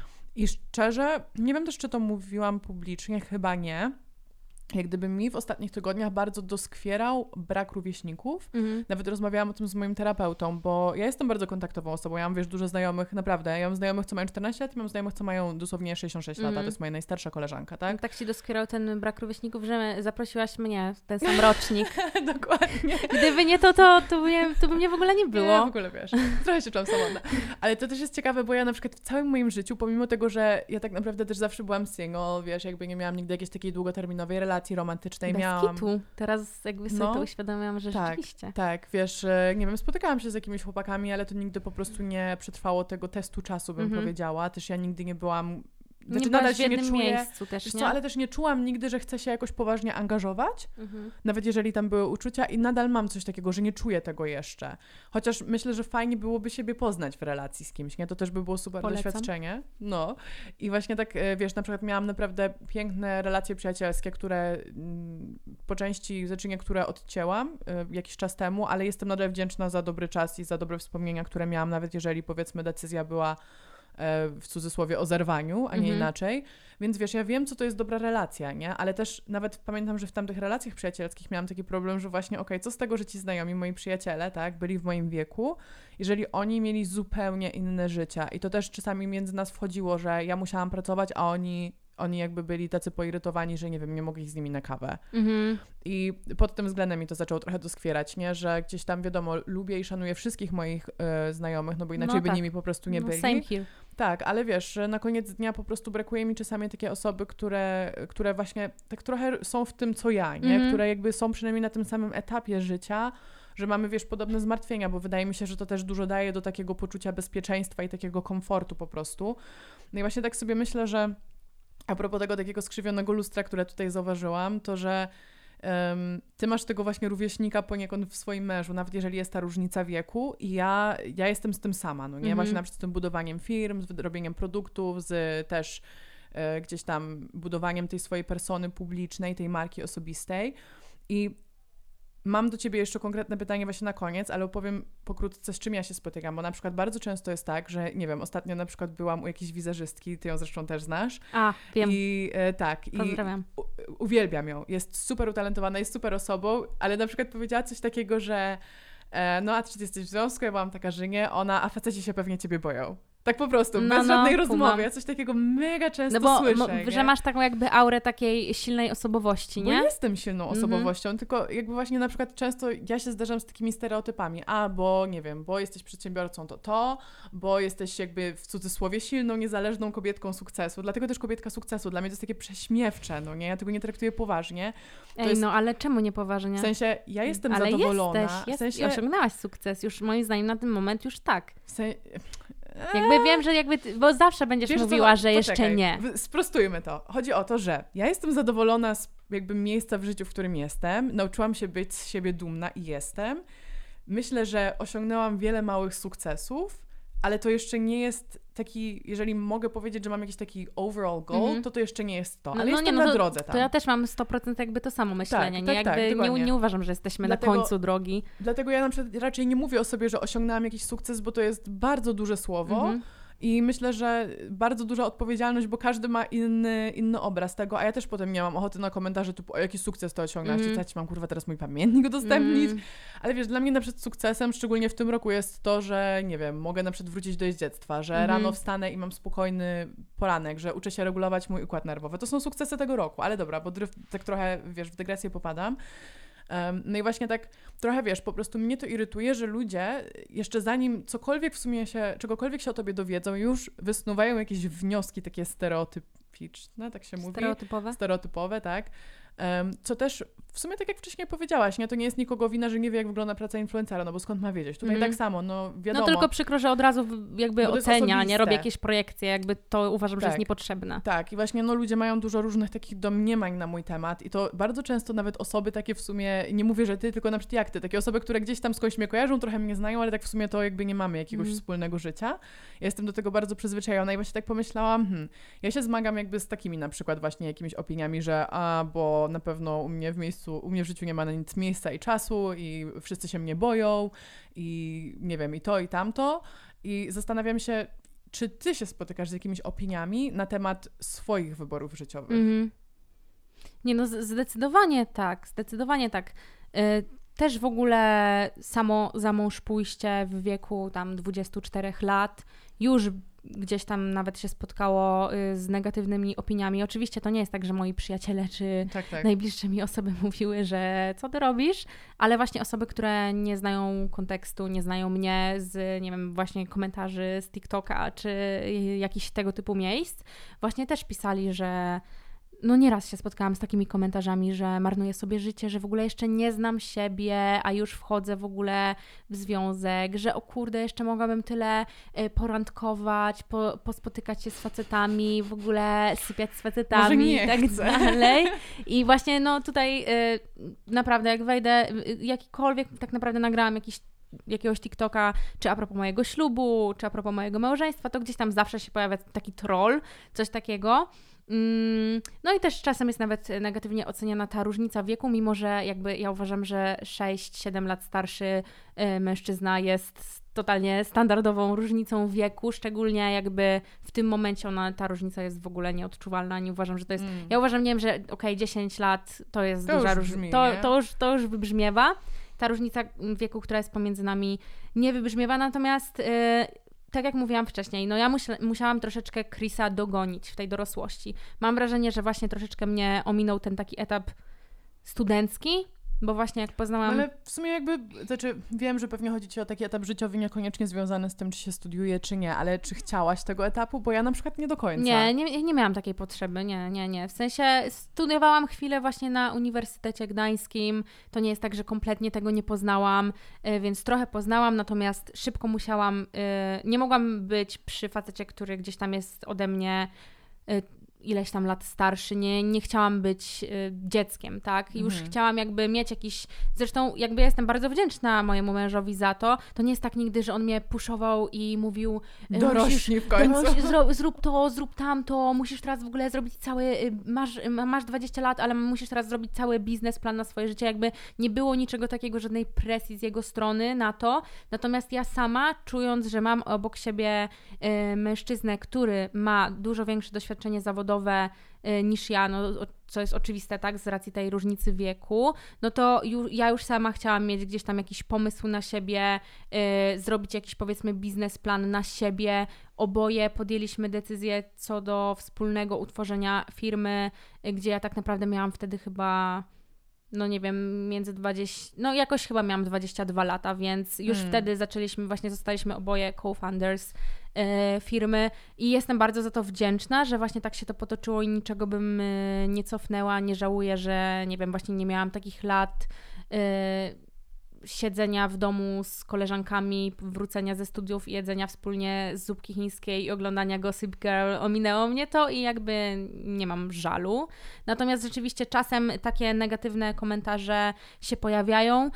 I szczerze, nie wiem też, czy to mówiłam publicznie, chyba nie. Jak gdyby mi w ostatnich tygodniach bardzo doskwierał brak rówieśników. Mhm. Nawet rozmawiałam o tym z moim terapeutą, bo ja jestem bardzo kontaktową osobą. Ja mam, wiesz, dużo znajomych, naprawdę. Ja mam znajomych, co mają czternaście lat i mam znajomych, co mają dosłownie sześćdziesiąt sześć mhm. lat. To jest moja najstarsza koleżanka, tak? No, tak ci doskwierał ten brak rówieśników, że zaprosiłaś mnie w ten sam rocznik. Dokładnie. Gdyby nie to, to, to, by, to by mnie w ogóle nie było. Ja w ogóle, wiesz, trochę się czułam samotna. Ale to też jest ciekawe, bo ja na przykład w całym moim życiu, pomimo tego, że ja tak naprawdę też zawsze byłam single, wiesz, jakby nie miałam nigdy jakiejś takiej długoterminowej relacji romantycznej. Bez miałam. kitu. Teraz jakby sobie no, to uświadamiam, że tak, rzeczywiście. Tak, wiesz, nie wiem, spotykałam się z jakimiś chłopakami, ale to nigdy po prostu nie przetrwało tego testu czasu, bym mm-hmm. powiedziała. Też ja nigdy nie byłam... Znaczy, nie nadal w się nie czuję, miejscu też, wiesz nie? co, ale też nie czułam nigdy, że chcę się jakoś poważnie angażować, mhm. nawet jeżeli tam były uczucia i nadal mam coś takiego, że nie czuję tego jeszcze. Chociaż myślę, że fajnie byłoby siebie poznać w relacji z kimś, nie? To też by było super Polecam. doświadczenie. No. I właśnie tak, wiesz, na przykład miałam naprawdę piękne relacje przyjacielskie, które po części, znaczy niektóre odcięłam jakiś czas temu, ale jestem nadal wdzięczna za dobry czas i za dobre wspomnienia, które miałam, nawet jeżeli powiedzmy decyzja była w cudzysłowie o zerwaniu, a nie mhm. inaczej. Więc wiesz, ja wiem, co to jest dobra relacja, nie? Ale też nawet pamiętam, że w tamtych relacjach przyjacielskich miałam taki problem, że właśnie okej, okay, co z tego, że ci znajomi, moi przyjaciele, tak, byli w moim wieku, jeżeli oni mieli zupełnie inne życia. I to też czasami między nas wchodziło, że ja musiałam pracować, a oni oni jakby byli tacy poirytowani, że nie wiem, nie mogli z nimi na kawę. Mhm. I pod tym względem mi to zaczęło trochę doskwierać, nie? Że gdzieś tam wiadomo, lubię i szanuję wszystkich moich y, znajomych, no bo inaczej no by tak. nimi po prostu nie no, byli. Same here. Tak, ale wiesz, że na koniec dnia po prostu brakuje mi czasami takie osoby, które, które właśnie tak trochę są w tym, co ja, nie? Mm. Które jakby są przynajmniej na tym samym etapie życia, że mamy, wiesz, podobne zmartwienia, bo wydaje mi się, że to też dużo daje do takiego poczucia bezpieczeństwa i takiego komfortu po prostu. No i właśnie tak sobie myślę, że a propos tego takiego skrzywionego lustra, które tutaj zauważyłam, to że um, ty masz tego właśnie rówieśnika poniekąd w swoim mężu, nawet jeżeli jest ta różnica wieku i ja, ja jestem z tym sama, no nie? Mm-hmm. Właśnie na przykład z tym budowaniem firm, z robieniem produktów, z też e, gdzieś tam budowaniem tej swojej persony publicznej, tej marki osobistej i mam do ciebie jeszcze konkretne pytanie właśnie na koniec, ale opowiem pokrótce, z czym ja się spotykam, bo na przykład bardzo często jest tak, że nie wiem, ostatnio na przykład byłam u jakiejś wizerzystki, ty ją zresztą też znasz. A, wiem. I e, tak. Pozdrawiam. I u, uwielbiam ją. Jest super utalentowana, jest super osobą, ale na przykład powiedziała coś takiego, że e, no a czy ty jesteś w związku? Ja byłam taka, że nie, ona, a faceci się pewnie ciebie boją. Tak po prostu, no, bez no, żadnej kumam. rozmowy. Ja coś takiego mega często no bo, słyszę. Bo, że masz taką jakby aurę takiej silnej osobowości, nie? Bo jestem silną osobowością, mm-hmm. tylko jakby właśnie na przykład często ja się zderzam z takimi stereotypami. A, bo nie wiem, bo jesteś przedsiębiorcą, to to, bo jesteś jakby w cudzysłowie silną, niezależną kobietką sukcesu. Dlatego też kobietka sukcesu. Dla mnie to jest takie prześmiewcze, no nie? Ja tego nie traktuję poważnie. To Ej, jest... no ale czemu nie poważnie? W sensie, ja jestem ale zadowolona. Jesteś, jest, w sensie... osiągnęłaś sukces. Już moim zdaniem na ten moment już tak. W sensie... Jakby wiem, że jakby, ty, bo zawsze będziesz Wiesz, mówiła, co? że jeszcze Poczekaj. nie. Sprostujmy to. Chodzi o to, że ja jestem zadowolona z jakby miejsca w życiu, w którym jestem. Nauczyłam się być z siebie dumna i jestem. Myślę, że osiągnęłam wiele małych sukcesów, ale to jeszcze nie jest taki, jeżeli mogę powiedzieć, że mam jakiś taki overall goal, mm-hmm. to to jeszcze nie jest to, ale no, no, jestem nie, no na to, drodze tam. To ja też mam sto procent jakby to samo myślenie, tak, nie? Tak, jakby tak, nie, nie uważam, że jesteśmy dlatego, na końcu drogi. Dlatego ja na przykład raczej nie mówię o sobie, że osiągnęłam jakiś sukces, bo to jest bardzo duże słowo, mm-hmm. I myślę, że bardzo duża odpowiedzialność, bo każdy ma inny, inny obraz tego, a ja też potem nie mam ochoty na komentarze typu, o jaki sukces to osiągnąć, mm. czy co, mam kurwa teraz mój pamiętnik udostępnić, mm. ale wiesz, dla mnie na przykład sukcesem, szczególnie w tym roku jest to, że nie wiem, mogę na przykład wrócić do jeździectwa, że mm. rano wstanę i mam spokojny poranek, że uczę się regulować mój układ nerwowy. To są sukcesy tego roku, ale dobra, bo dryf, tak trochę, wiesz, w dygresję popadam. Um, no i właśnie tak trochę, wiesz, po prostu mnie to irytuje, że ludzie jeszcze zanim cokolwiek w sumie się, czegokolwiek się o tobie dowiedzą, już wysnuwają jakieś wnioski takie stereotypiczne, tak się mówi. Stereotypowe. Stereotypowe, tak. Um, co też w sumie tak jak wcześniej powiedziałaś, nie, to nie jest nikogo wina, że nie wie jak wygląda praca influencera, no bo skąd ma wiedzieć? Tutaj mm. tak samo, no wiadomo. No tylko przykro, że od razu jakby ocenia, nie robi jakieś projekcje, jakby to uważam, tak. że jest niepotrzebne. Tak i właśnie no ludzie mają dużo różnych takich domniemań na mój temat i to bardzo często nawet osoby takie w sumie, nie mówię, że ty, tylko na przykład jak ty, takie osoby, które gdzieś tam skądś mnie kojarzą, trochę mnie znają, ale tak w sumie to jakby nie mamy jakiegoś mm. wspólnego życia. Ja jestem do tego bardzo przyzwyczajona i właśnie tak pomyślałam, hmm, ja się zmagam jakby z takimi na przykład właśnie jakimiś opiniami, że a, bo na pewno u mnie w miejscu, u mnie w życiu nie ma na nic miejsca i czasu i wszyscy się mnie boją i nie wiem, i to i tamto i zastanawiam się, czy ty się spotykasz z jakimiś opiniami na temat swoich wyborów życiowych? Mm-hmm. Nie no, zdecydowanie tak, zdecydowanie tak. Y- też w ogóle samo za mąż pójście w wieku tam dwudziestu czterech lat już gdzieś tam nawet się spotkało y, z negatywnymi opiniami. Oczywiście to nie jest tak, że moi przyjaciele czy tak, tak. najbliższe mi osoby mówiły, że co ty robisz, ale właśnie osoby, które nie znają kontekstu, nie znają mnie z, nie wiem, właśnie komentarzy z TikToka czy y, jakichś tego typu miejsc, właśnie też pisali, że no nieraz się spotkałam z takimi komentarzami, że marnuję sobie życie, że w ogóle jeszcze nie znam siebie, a już wchodzę w ogóle w związek, że o kurde, jeszcze mogłabym tyle y, porandkować, po, pospotykać się z facetami, w ogóle sypiać z facetami i tak chcę. dalej. I właśnie no tutaj y, naprawdę jak wejdę, y, jakikolwiek tak naprawdę nagrałam jakiś jakiegoś TikToka, czy a propos mojego ślubu, czy a propos mojego małżeństwa, to gdzieś tam zawsze się pojawia taki troll, coś takiego. No i też czasem jest nawet negatywnie oceniana ta różnica wieku, mimo że jakby ja uważam, że sześć siedem lat starszy mężczyzna jest totalnie standardową różnicą wieku, szczególnie jakby w tym momencie ona, ta różnica jest w ogóle nieodczuwalna, nie uważam, że to jest, mm. ja uważam, nie wiem, że okej, okay, dziesięć lat to jest to duża różnica, to, to, już, to już wybrzmiewa, ta różnica wieku, która jest pomiędzy nami nie wybrzmiewa, natomiast yy, tak jak mówiłam wcześniej, no ja musia, musiałam troszeczkę Chrisa dogonić w tej dorosłości. Mam wrażenie, że właśnie troszeczkę mnie ominął ten taki etap studencki, bo właśnie jak poznałam... No ale w sumie jakby, znaczy wiem, że pewnie chodzi ci o taki etap życiowy niekoniecznie związany z tym, czy się studiuje, czy nie, ale czy chciałaś tego etapu? Bo ja na przykład nie do końca. Nie, nie, nie miałam takiej potrzeby, nie, nie, nie. W sensie studiowałam chwilę właśnie na Uniwersytecie Gdańskim, to nie jest tak, że kompletnie tego nie poznałam, więc trochę poznałam, natomiast szybko musiałam, nie mogłam być przy facecie, który gdzieś tam jest ode mnie ileś tam lat starszy, nie, nie chciałam być y, dzieckiem, tak? Już mhm. chciałam jakby mieć jakiś... Zresztą jakby jestem bardzo wdzięczna mojemu mężowi za to. To nie jest tak nigdy, że on mnie puszował i mówił... Dorośnij w końcu. Doroś, zrób, zrób to, zrób tamto, musisz teraz w ogóle zrobić cały... Masz, masz dwadzieścia lat, ale musisz teraz zrobić cały biznesplan na swoje życie. Jakby nie było niczego takiego, żadnej presji z jego strony na to. Natomiast ja sama, czując, że mam obok siebie y, mężczyznę, który ma dużo większe doświadczenie zawodowe niż ja, no, co jest oczywiste, tak, z racji tej różnicy wieku, no to ju, ja już sama chciałam mieć gdzieś tam jakiś pomysł na siebie, yy, zrobić jakiś, powiedzmy, biznesplan na siebie. Oboje podjęliśmy decyzję co do wspólnego utworzenia firmy, yy, gdzie ja tak naprawdę miałam wtedy chyba... no nie wiem, między dwadzieścia, no jakoś chyba miałam dwadzieścia dwa lata, więc już hmm. wtedy zaczęliśmy, właśnie zostaliśmy oboje co-founders e, firmy i jestem bardzo za to wdzięczna, że właśnie tak się to potoczyło i niczego bym e, nie cofnęła, nie żałuję, że nie wiem, właśnie nie miałam takich lat e, siedzenia w domu z koleżankami, wrócenia ze studiów i jedzenia wspólnie z zupki chińskiej i oglądania Gossip Girl. Ominęło mnie to i jakby nie mam żalu. Natomiast rzeczywiście czasem takie negatywne komentarze się pojawiają.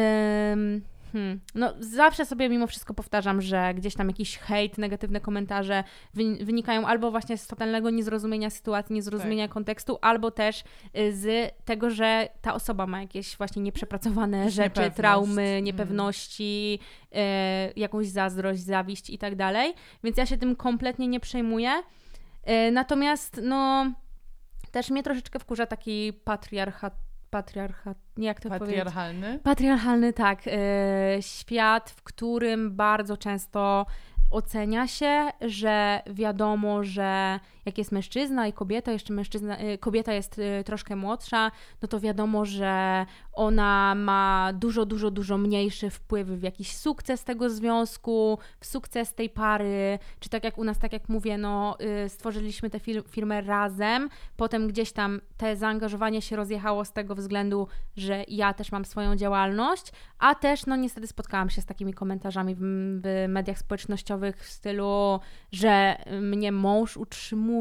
Ym... Hmm. No zawsze sobie mimo wszystko powtarzam, że gdzieś tam jakiś hejt, negatywne komentarze wynikają albo właśnie z totalnego niezrozumienia sytuacji, niezrozumienia tak. kontekstu, albo też z tego, że ta osoba ma jakieś właśnie nieprzepracowane rzeczy, niepewność. traumy, niepewności, hmm. y, jakąś zazdrość, zawiść i tak dalej. Więc ja się tym kompletnie nie przejmuję. Y, natomiast no też mnie troszeczkę wkurza taki patriarchat patriarchat, nie jak to Patriarchalny? powiedzieć? Patriarchalny, tak. Yy, świat, w którym bardzo często ocenia się, że wiadomo, że jak jest mężczyzna i kobieta, jeszcze mężczyzna, kobieta jest troszkę młodsza, no to wiadomo, że ona ma dużo, dużo, dużo mniejszy wpływ w jakiś sukces tego związku, w sukces tej pary, czy tak jak u nas, tak jak mówię, no stworzyliśmy tę fir- firmę razem, potem gdzieś tam te zaangażowanie się rozjechało z tego względu, że ja też mam swoją działalność, a też no niestety spotkałam się z takimi komentarzami w, w mediach społecznościowych w stylu, że mnie mąż utrzymuje,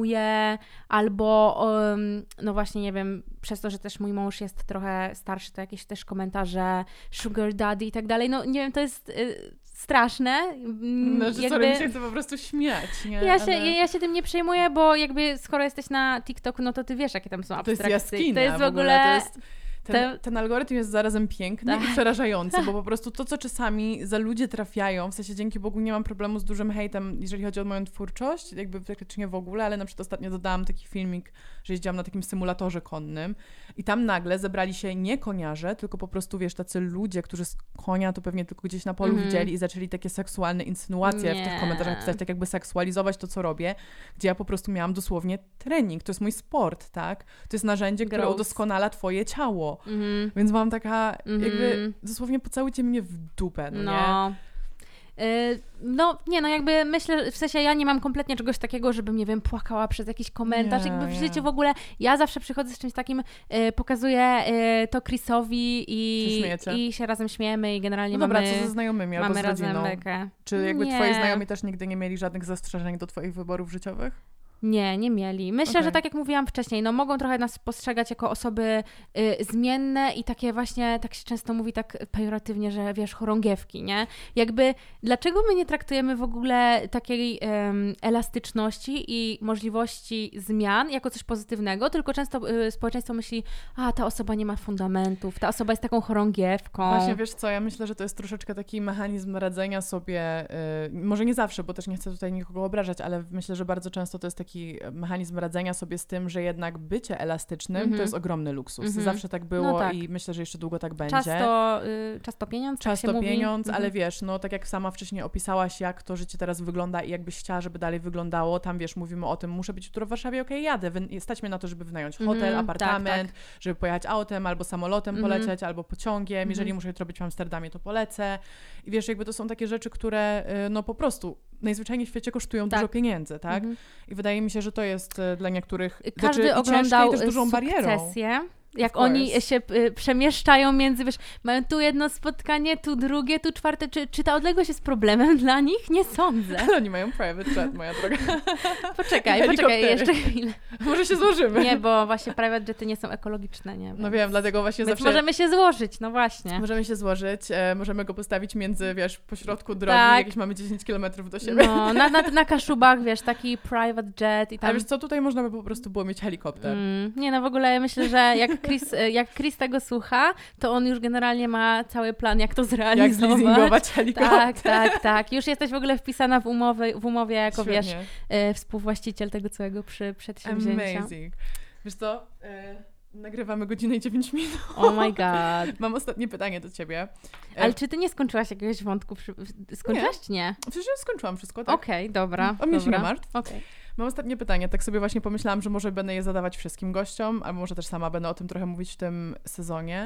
albo um, no właśnie, nie wiem, przez to, że też mój mąż jest trochę starszy, to jakieś też komentarze sugar daddy i tak dalej, no nie wiem, to jest y, straszne. No, że jakby... mi się chce po prostu śmiać, nie? Ja się, Ale... ja się tym nie przejmuję, bo jakby skoro jesteś na TikToku, no to ty wiesz, jakie tam są abstrakcje. To jest jaskinia, to jest w ogóle... W ogóle to jest... Ten, ten algorytm jest zarazem piękny tak. i przerażający, bo po prostu to, co czasami za ludzie trafiają, w sensie dzięki Bogu nie mam problemu z dużym hejtem, jeżeli chodzi o moją twórczość, jakby praktycznie w ogóle, ale na przykład ostatnio dodałam taki filmik, że jeździłam na takim symulatorze konnym i tam nagle zebrali się nie koniarze, tylko po prostu, wiesz, tacy ludzie, którzy z konia to pewnie tylko gdzieś na polu mm. widzieli i zaczęli takie seksualne insynuacje nie. w tych komentarzach pisać, tak jakby seksualizować to, co robię, gdzie ja po prostu miałam dosłownie trening, to jest mój sport, tak? To jest narzędzie, które Gross. udoskonala twoje ciało. Mm-hmm. Więc mam taka, jakby mm-hmm. dosłownie pocałujcie mnie w dupę, no, no. nie? Yy, no nie, no jakby myślę, w sensie ja nie mam kompletnie czegoś takiego, żebym, nie wiem, płakała przez jakiś komentarz, nie, jakby w nie. życiu w ogóle, ja zawsze przychodzę z czymś takim, yy, pokazuję yy, to Chrisowi i, i się razem śmiejemy i generalnie no mamy... dobra, co ze znajomymi albo mamy z rodziną? razem bekę. Czy jakby nie. twoi znajomi też nigdy nie mieli żadnych zastrzeżeń do twoich wyborów życiowych? Nie, nie mieli. Myślę, okay. że tak jak mówiłam wcześniej, no mogą trochę nas postrzegać jako osoby y, zmienne i takie właśnie, tak się często mówi tak pejoratywnie, że wiesz, chorągiewki, nie? Jakby, dlaczego my nie traktujemy w ogóle takiej um, elastyczności i możliwości zmian jako coś pozytywnego, tylko często y, społeczeństwo myśli, a ta osoba nie ma fundamentów, ta osoba jest taką chorągiewką. Właśnie, wiesz co, ja myślę, że to jest troszeczkę taki mechanizm radzenia sobie, y, może nie zawsze, bo też nie chcę tutaj nikogo obrażać, ale myślę, że bardzo często to jest taki taki mechanizm radzenia sobie z tym, że jednak bycie elastycznym Mhm. to jest ogromny luksus. Mhm. Zawsze tak było No tak. i myślę, że jeszcze długo tak będzie. Czas to, y, czas to pieniądz, Czas tak się to mówi. pieniądz, Mhm. ale wiesz, no tak jak sama wcześniej opisałaś, jak to życie teraz wygląda i jakbyś chciała, żeby dalej wyglądało, tam wiesz, mówimy o tym, muszę być jutro w Warszawie, okej, jadę, Wy, stać mnie na to, żeby wynająć hotel, Mhm, apartament, tak, tak. żeby pojechać autem albo samolotem Mhm. polecieć, albo pociągiem, jeżeli Mhm. muszę jutro być w Amsterdamie, to polecę. I wiesz, jakby to są takie rzeczy, które y, no po prostu najzwyczajniej w świecie kosztują Tak. dużo pieniędzy, tak? Mhm. I wydaje mi się, że to jest y, dla niektórych Każdy znaczy, i ciężkie, oglądał i też dużą barierą. Sukcesję. Jak Of course. oni się y, przemieszczają między, wiesz, mają tu jedno spotkanie, tu drugie, tu czwarte. Czy, czy ta odległość jest problemem dla nich? Nie sądzę. Ale oni mają private jet, moja droga. Poczekaj, Helikoptery. poczekaj, jeszcze chwilę. Może się złożymy. Nie, bo właśnie private jety nie są ekologiczne, nie? No Więc- wiem, dlatego właśnie Więc zawsze... możemy się złożyć, no właśnie. Możemy się złożyć, e, możemy go postawić między, wiesz, pośrodku drogi, Tak. jakieś mamy dziesięć kilometrów do siebie. No, na, na, na Kaszubach, wiesz, taki private jet i tam... Ale wiesz co, tutaj można by po prostu było mieć helikopter. Mm, nie, no w ogóle myślę, że jak Chris, jak Chris tego słucha, to on już generalnie ma cały plan, jak to Jak zrealizować. zleasingować helikopter. Tak, tak, tak. Już jesteś w ogóle wpisana w umowie, w umowie jako, wiesz, Świetnie. e, współwłaściciel tego całego przy, przedsięwzięcia. Amazing. Wiesz co, e, nagrywamy godzinę i dziewięć minut. Oh my god. Mam ostatnie pytanie do ciebie. E, Ale czy ty nie skończyłaś jakiegoś wątku? Przy... Skończyłaś czy nie? Przecież już skończyłam wszystko, tak? Okej, dobra. O mnie się dobra. nie martw. Okej. Mam ostatnie pytanie. Tak sobie właśnie pomyślałam, że może będę je zadawać wszystkim gościom, albo może też sama będę o tym trochę mówić w tym sezonie.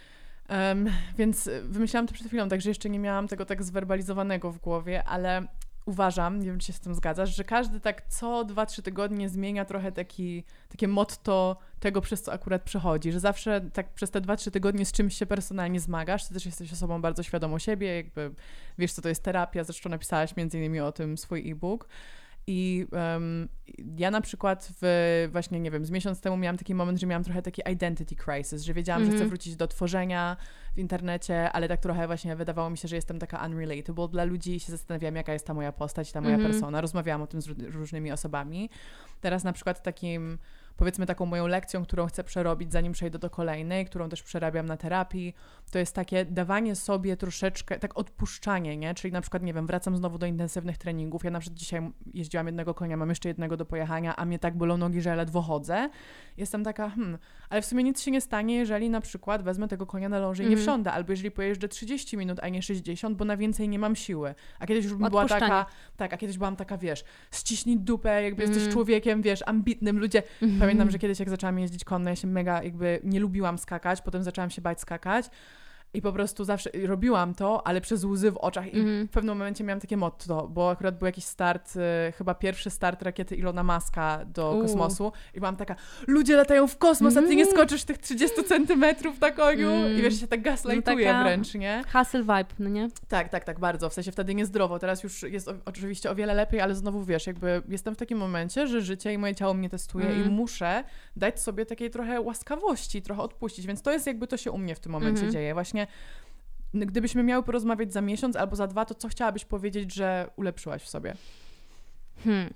Um, więc wymyślałam to przed chwilą, także jeszcze nie miałam tego tak zwerbalizowanego w głowie, ale uważam, nie wiem, czy się z tym zgadzasz, że każdy tak co dwa, trzy tygodnie zmienia trochę taki, takie motto tego, przez co akurat przechodzi, że zawsze tak przez te dwa, trzy tygodnie z czymś się personalnie zmagasz, ty też jesteś osobą bardzo świadomą siebie, jakby wiesz, co to jest terapia, zresztą napisałaś między innymi o tym swój e-book. I um, ja na przykład w, właśnie, nie wiem, z miesiąc temu miałam taki moment, że miałam trochę taki identity crisis, że wiedziałam, Mhm. że chcę wrócić do tworzenia w internecie, ale tak trochę właśnie wydawało mi się, że jestem taka unrelatable dla ludzi i się zastanawiałam, jaka jest ta moja postać, ta moja Mhm. persona. Rozmawiałam o tym z ró- różnymi osobami. Teraz na przykład takim, powiedzmy taką moją lekcją, którą chcę przerobić, zanim przejdę do kolejnej, którą też przerabiam na terapii, to jest takie dawanie sobie troszeczkę, tak odpuszczanie, nie? Czyli na przykład, nie wiem, wracam znowu do intensywnych treningów. Ja na przykład dzisiaj jeździłam jednego konia, mam jeszcze jednego do pojechania, a mnie tak bolą nogi, że ja ledwo chodzę. Jestem taka, hmm, ale w sumie nic się nie stanie, jeżeli na przykład wezmę tego konia na ląży i nie Mhm. wsiądę, albo jeżeli pojeżdżę trzydzieści minut, a nie sześćdziesiąt, bo na więcej nie mam siły. A kiedyś już bym była Odpuszczanie. taka, tak, a kiedyś byłam taka, wiesz, ściśnij dupę, jakby Mhm. jesteś człowiekiem, wiesz, ambitnym, ludzie. Mhm. Pamiętam, że kiedyś jak zaczęłam jeździć konno, ja się mega jakby nie lubiłam skakać, potem zaczęłam się bać skakać i po prostu zawsze robiłam to, ale przez łzy w oczach i Mhm. w pewnym momencie miałam takie motto, bo akurat był jakiś start, y, chyba pierwszy start rakiety Ilona Muska do U. kosmosu i byłam taka, ludzie latają w kosmos, a ty nie Mhm. skoczysz tych trzydzieści centymetrów na koniu Mm. i wiesz, się tak gaslightuje No taka- wręcz, nie? Hustle vibe, no nie? Tak, tak, tak, bardzo. W sensie wtedy niezdrowo. Teraz już jest o, oczywiście o wiele lepiej, ale znowu wiesz, jakby jestem w takim momencie, że życie i moje ciało mnie testuje Mm. i muszę dać sobie takiej trochę łaskawości, trochę odpuścić, więc to jest jakby to się u mnie w tym momencie Mhm. dzieje. Właśnie n- gdybyśmy miały porozmawiać za miesiąc albo za dwa, to co chciałabyś powiedzieć, że ulepszyłaś w sobie? Hmm.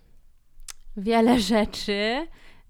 Wiele rzeczy,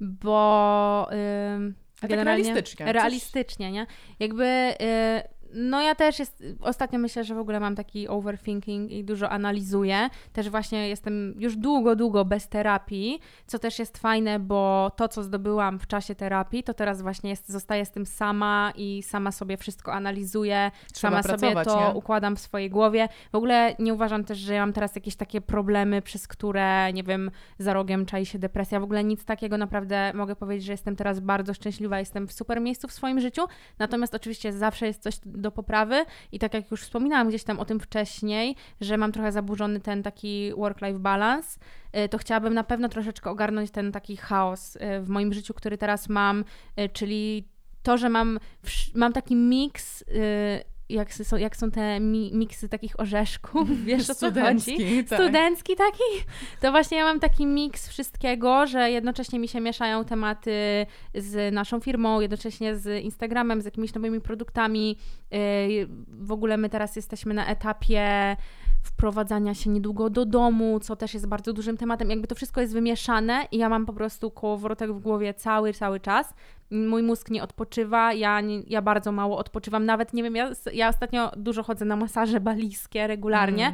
bo ym, A tak generalnie realistycznie. Coś- realistycznie, nie? Jakby y, no ja też jest, ostatnio myślę, że w ogóle mam taki overthinking i dużo analizuję. Też właśnie jestem już długo, długo bez terapii, co też jest fajne, bo to, co zdobyłam w czasie terapii, to teraz właśnie jest, zostaję z tym sama i sama sobie wszystko analizuję, Trzeba sama sobie pracować, to nie? układam w swojej głowie. W ogóle nie uważam też, że ja mam teraz jakieś takie problemy, przez które, nie wiem, za rogiem czai się depresja. W ogóle nic takiego, naprawdę mogę powiedzieć, że jestem teraz bardzo szczęśliwa, jestem w super miejscu w swoim życiu, natomiast oczywiście zawsze jest coś do poprawy i tak jak już wspominałam gdzieś tam o tym wcześniej, że mam trochę zaburzony ten taki work-life balance, y, to chciałabym na pewno troszeczkę ogarnąć ten taki chaos y, w moim życiu, który teraz mam, y, czyli to, że mam, wsz- mam taki miks, y, jak są, jak są te mi, miksy takich orzeszków, wiesz o co chodzi? Studencki, tak. Studencki taki? To właśnie ja mam taki miks wszystkiego, że jednocześnie mi się mieszają tematy z naszą firmą, jednocześnie z Instagramem, z jakimiś nowymi produktami. Yy, W ogóle my teraz jesteśmy na etapie wprowadzania się niedługo do domu, co też jest bardzo dużym tematem. Jakby to wszystko jest wymieszane i ja mam po prostu kołowrotek w głowie cały, cały czas. Mój mózg nie odpoczywa, ja, nie, ja bardzo mało odpoczywam. Nawet, nie wiem, ja, ja ostatnio dużo chodzę na masaże balijskie regularnie. Mm.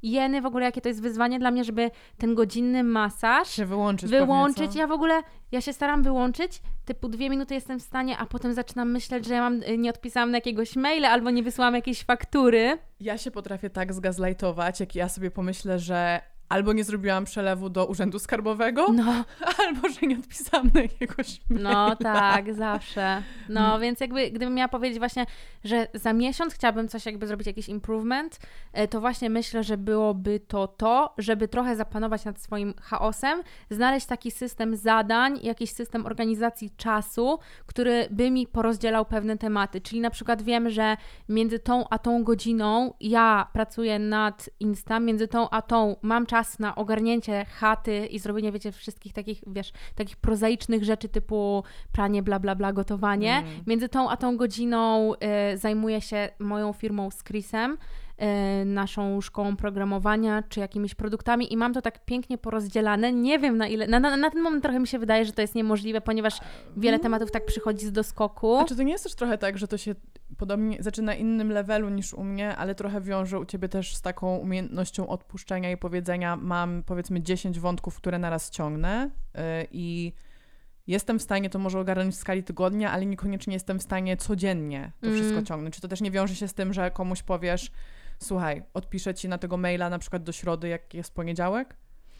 jeny, w ogóle jakie to jest wyzwanie dla mnie, żeby ten godzinny masaż się wyłączyć. Wyłączyć. Pewnie, ja w ogóle, ja się staram wyłączyć, typu dwie minuty jestem w stanie, a potem zaczynam myśleć, że ja mam, nie odpisałam na jakiegoś maila albo nie wysłałam jakiejś faktury. Ja się potrafię tak zgazlajtować, jak ja sobie pomyślę, że albo nie zrobiłam przelewu do urzędu skarbowego, no. albo że nie odpisałam na jakiegoś maila. No tak, zawsze. No więc jakby, gdybym miała powiedzieć właśnie, że za miesiąc chciałabym coś jakby zrobić, jakiś improvement, to właśnie myślę, że byłoby to to, żeby trochę zapanować nad swoim chaosem, znaleźć taki system zadań, jakiś system organizacji czasu, który by mi porozdzielał pewne tematy. Czyli na przykład wiem, że między tą a tą godziną ja pracuję nad Insta, między tą a tą mam czas czas na ogarnięcie chaty i zrobienie, wiecie, wszystkich takich, wiesz, takich prozaicznych rzeczy typu pranie, bla, bla, bla, gotowanie. Mm. Między tą a tą godziną y, zajmuję się moją firmą z Chrisem, y, naszą szkołą programowania, czy jakimiś produktami i mam to tak pięknie porozdzielane. Nie wiem na ile, na, na, na ten moment trochę mi się wydaje, że to jest niemożliwe, ponieważ wiele tematów tak przychodzi z doskoku. A czy to nie jest też trochę tak, że to się podobnie zaczyna innym levelu niż u mnie, ale trochę wiąże u ciebie też z taką umiejętnością odpuszczenia i powiedzenia, mam powiedzmy dziesięć wątków, które naraz ciągnę yy, i jestem w stanie to może ogarnąć w skali tygodnia, ale niekoniecznie jestem w stanie codziennie to mm. wszystko ciągnąć. Czy to też nie wiąże się z tym, że komuś powiesz, słuchaj, odpiszę ci na tego maila na przykład do środy, jak jest poniedziałek?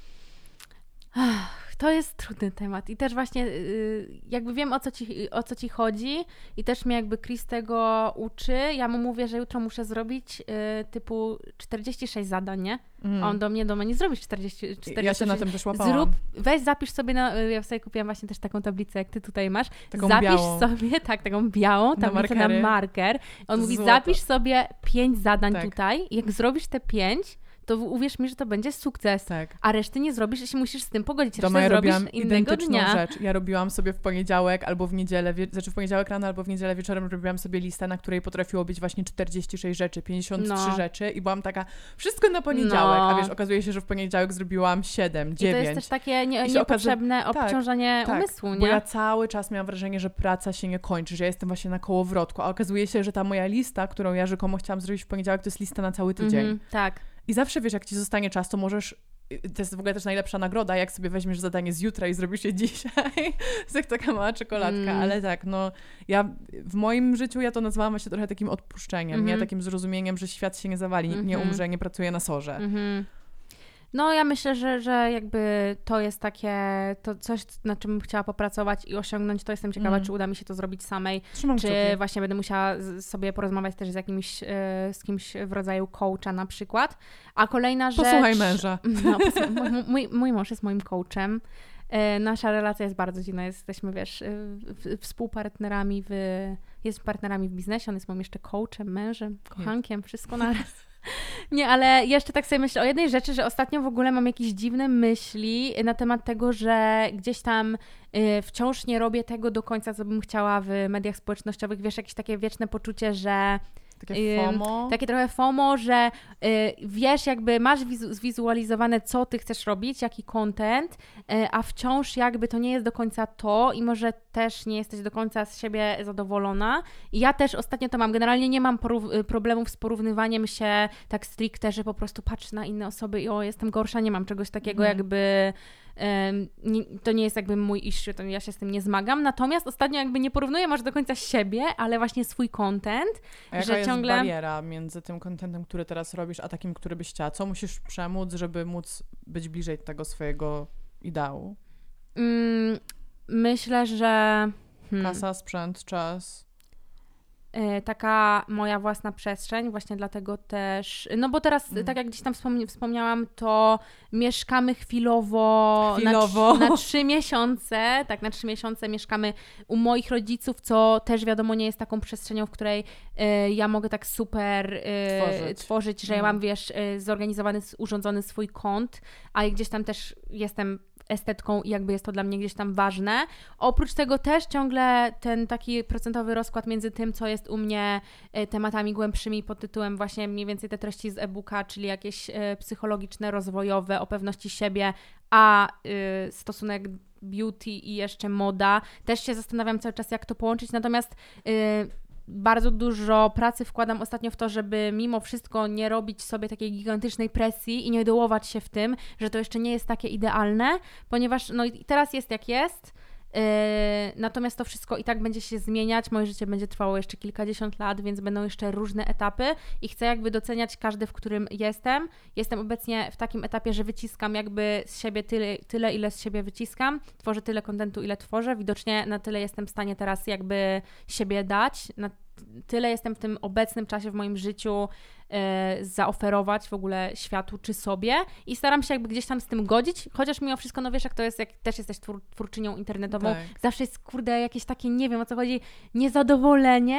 Ach, to jest trudny temat i też właśnie yy, jakby wiem o co, ci, o co ci chodzi i też mnie jakby Chris tego uczy. Ja mu mówię, że jutro muszę zrobić yy, typu czterdzieści sześć zadań, nie? Mm. A on do mnie, do mnie nie zrobisz czterdzieści, czterdzieści sześć. Ja się na tym też łapałam. Zrób, weź zapisz sobie, na, ja sobie kupiłam właśnie też taką tablicę, jak ty tutaj masz. Taką zapisz białą. sobie, tak, taką białą tablicę na, na marker. On mówi, Złoto. Zapisz sobie pięć zadań tak. tutaj. Jak zrobisz te pięć, to uwierz mi, że to będzie sukces. Tak. A reszty nie zrobisz, jeśli musisz z tym pogodzić. Doma ja robiłam innego identyczną dnia. rzecz. Ja robiłam sobie w poniedziałek albo w niedzielę, wie- znaczy w poniedziałek rano albo w niedzielę wieczorem robiłam sobie listę, na której potrafiło być właśnie czterdzieści sześć rzeczy, pięćdziesiąt trzy no. rzeczy i byłam taka, wszystko na poniedziałek, no. a wiesz, okazuje się, że w poniedziałek zrobiłam siedem, dziewięć. I to jest też takie nie, I niepotrzebne okazy- obciążenie tak, umysłu, tak, nie? Bo ja cały czas miałam wrażenie, że praca się nie kończy, że ja jestem właśnie na kołowrotku, a okazuje się, że ta moja lista, którą ja rzekomo chciałam zrobić w poniedziałek, to jest lista na cały tydzień. Mhm, tak. I zawsze wiesz, jak ci zostanie czas, to możesz, to jest w ogóle też najlepsza nagroda, jak sobie weźmiesz zadanie z jutra i zrobisz je dzisiaj. To jest jak taka mała czekoladka, mm. ale tak, no ja w moim życiu ja to nazwałam właśnie trochę takim odpuszczeniem, mm-hmm. nie takim zrozumieniem, że świat się nie zawali, mm-hmm. nie umrze, nie pracuje na sorze. Mm-hmm. No ja myślę, że, że jakby to jest takie, to coś, nad czym bym chciała popracować i osiągnąć, to jestem ciekawa, mm. czy uda mi się to zrobić samej, Trzymam czy kciuki. właśnie będę musiała z, sobie porozmawiać też z jakimś, z kimś w rodzaju coacha na przykład. A kolejna rzecz... Posłuchaj męża. No, posłuchaj, mój, mój, mój mąż jest moim coachem. Nasza relacja jest bardzo dziwna, jesteśmy, wiesz, współpartnerami w, jest partnerami w biznesie, on jest moim jeszcze coachem, mężem, kochankiem, wszystko naraz. Nie, ale jeszcze tak sobie myślę o jednej rzeczy, że ostatnio w ogóle mam jakieś dziwne myśli na temat tego, że gdzieś tam y, wciąż nie robię tego do końca, co bym chciała w mediach społecznościowych. Wiesz, jakieś takie wieczne poczucie, że Takie FOMO? Yy, takie trochę FOMO, że yy, wiesz, jakby masz wizu- zwizualizowane, co ty chcesz robić, jaki content, yy, a wciąż jakby to nie jest do końca to i może też nie jesteś do końca z siebie zadowolona. I ja też ostatnio to mam. Generalnie nie mam porów- problemów z porównywaniem się tak stricte, że po prostu patrzę na inne osoby i o, jestem gorsza, nie mam czegoś takiego mm. jakby... Um, nie, to nie jest jakby mój issue, to ja się z tym nie zmagam. Natomiast ostatnio jakby nie porównuję może do końca siebie, ale właśnie swój content. A jaka że jest ciągle... bariera między tym contentem, który teraz robisz, a takim, który byś chciała? Co musisz przemóc, żeby móc być bliżej tego swojego ideału? Mm, myślę, że... Hmm. Kasa, sprzęt, czas... Taka moja własna przestrzeń, właśnie dlatego też, no bo teraz, mm. tak jak gdzieś tam wspomni- wspomniałam, to mieszkamy chwilowo, chwilowo. Na, na trzy miesiące, tak, na trzy miesiące mieszkamy u moich rodziców, co też wiadomo nie jest taką przestrzenią, w której y, ja mogę tak super y, tworzyć. tworzyć, że mm. ja mam, wiesz, y, zorganizowany, urządzony swój kąt, a gdzieś tam też jestem estetką i jakby jest to dla mnie gdzieś tam ważne. Oprócz tego też ciągle ten taki procentowy rozkład między tym, co jest u mnie tematami głębszymi pod tytułem właśnie mniej więcej te treści z e-booka, czyli jakieś psychologiczne, rozwojowe, o pewności siebie, a y, stosunek beauty i jeszcze moda. Też się zastanawiam cały czas, jak to połączyć, natomiast y, bardzo dużo pracy wkładam ostatnio w to, żeby mimo wszystko nie robić sobie takiej gigantycznej presji i nie dołować się w tym, że to jeszcze nie jest takie idealne, ponieważ no i teraz jest jak jest, yy, natomiast to wszystko i tak będzie się zmieniać, moje życie będzie trwało jeszcze kilkadziesiąt lat, więc będą jeszcze różne etapy i chcę jakby doceniać każdy, w którym jestem. Jestem obecnie w takim etapie, że wyciskam jakby z siebie tyle, tyle ile z siebie wyciskam, tworzę tyle kontentu, ile tworzę, widocznie na tyle jestem w stanie teraz jakby siebie dać, na tyle jestem w tym obecnym czasie w moim życiu e, zaoferować w ogóle światu czy sobie i staram się jakby gdzieś tam z tym godzić, chociaż mimo wszystko, no wiesz jak to jest, jak też jesteś twór, twórczynią internetową, tak. zawsze jest kurde jakieś takie, nie wiem o co chodzi, niezadowolenie,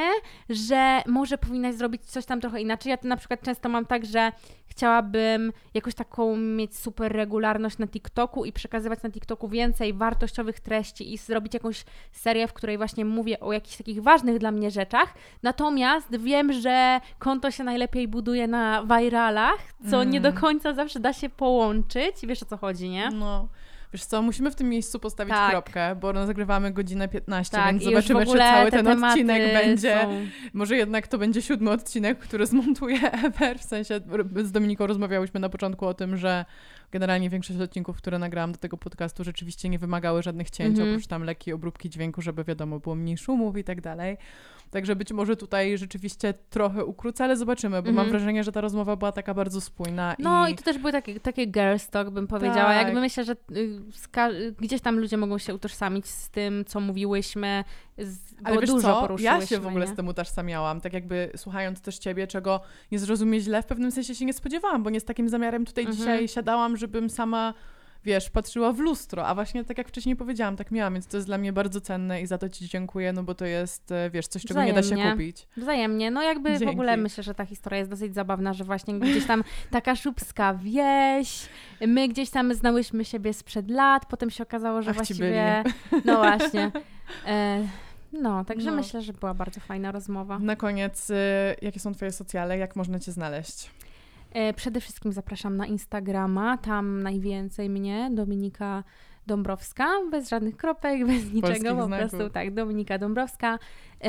że może powinnaś zrobić coś tam trochę inaczej. Ja to na przykład często mam tak, że chciałabym jakąś taką mieć super regularność na TikToku i przekazywać na TikToku więcej wartościowych treści i zrobić jakąś serię, w której właśnie mówię o jakichś takich ważnych dla mnie rzeczach. Natomiast wiem, że konto się najlepiej buduje na viralach, co mm. nie do końca zawsze da się połączyć. Wiesz o co chodzi, nie? No. Wiesz co, musimy w tym miejscu postawić tak. kropkę, bo nagrywamy godzinę piętnaście, tak, więc zobaczymy, czy cały ten odcinek będzie. Są... Może jednak to będzie siódmy odcinek, który zmontuje Ever. W sensie z Dominiką rozmawiałyśmy na początku o tym, że generalnie większość odcinków, które nagrałam do tego podcastu, rzeczywiście nie wymagały żadnych cięć, mm-hmm. oprócz tam lekkiej obróbki dźwięku, żeby wiadomo, było mniej szumów i tak dalej. Także być może tutaj rzeczywiście trochę ukrócę, ale zobaczymy, bo mm-hmm. mam wrażenie, że ta rozmowa była taka bardzo spójna. No i, i to też były takie, takie girls talk, bym powiedziała. Tak. Jakby myślę, że y, ska- gdzieś tam ludzie mogą się utożsamić z tym, co mówiłyśmy, z, bo ale wiesz dużo co, poruszyłyśmy. ja się w ogóle nie? z tym utożsamiałam, tak jakby słuchając też ciebie, czego nie zrozumie źle, w pewnym sensie się nie spodziewałam, bo nie z takim zamiarem tutaj mm-hmm. dzisiaj siadałam, żebym sama, wiesz, patrzyła w lustro, a właśnie tak jak wcześniej powiedziałam, tak miałam, więc to jest dla mnie bardzo cenne i za to ci dziękuję, no bo to jest, wiesz, coś, czego Wzajemnie. nie da się kupić. Wzajemnie, no jakby Dzięki. w ogóle myślę, że ta historia jest dosyć zabawna, że właśnie gdzieś tam taka szubska wieś, my gdzieś tam znałyśmy siebie sprzed lat, potem się okazało, że Ach, właściwie, no właśnie, e, no, także no. myślę, że była bardzo fajna rozmowa. Na koniec, y, jakie są twoje socjale, jak można cię znaleźć? Przede wszystkim zapraszam na Instagrama, tam najwięcej mnie, Dominika Dąbrowska, bez żadnych kropek, bez niczego, Polskich po znaków. prostu tak, Dominika Dąbrowska.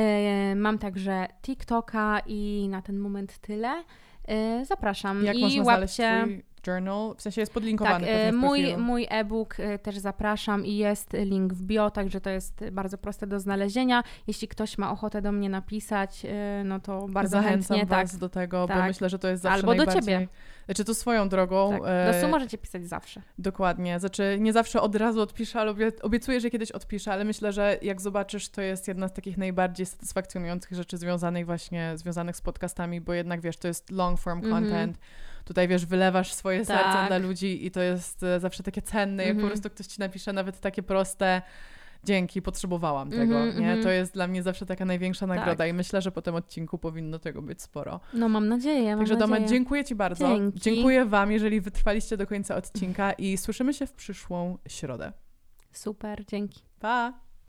E, mam także TikToka i na ten moment tyle. E, zapraszam. Jak I można łapcie... znaleźć twój journal? W sensie jest podlinkowany tak, pewnie w mój, profilu. mój e-book też zapraszam i jest link w bio, także to jest bardzo proste do znalezienia. Jeśli ktoś ma ochotę do mnie napisać, no to bardzo Zachęcam chętnie. was tak, do tego, tak. bo myślę, że to jest zawsze Albo najbardziej... do ciebie. Znaczy to swoją drogą. Tak. E... Do Su możecie pisać zawsze. Dokładnie. Znaczy nie zawsze od razu odpiszę, ale obiecuję, że kiedyś odpiszę, ale myślę, że jak zobaczysz, to jest jedna z takich najbardziej satysfakcjonujących rzeczy związanych właśnie, związanych z podcastami, bo jednak wiesz, to jest long form content. Mm-hmm. Tutaj, wiesz, wylewasz swoje tak. serce dla ludzi i to jest zawsze takie cenne, jak mm-hmm. po prostu ktoś ci napisze nawet takie proste dzięki, potrzebowałam tego, mm-hmm, nie? Mm-hmm. To jest dla mnie zawsze taka największa nagroda tak. i myślę, że po tym odcinku powinno tego być sporo. No mam nadzieję, mam Także nadzieję. Doma, dziękuję ci bardzo. Dzięki. Dziękuję wam, jeżeli wytrwaliście do końca odcinka i słyszymy się w przyszłą środę. Super, dzięki. Pa!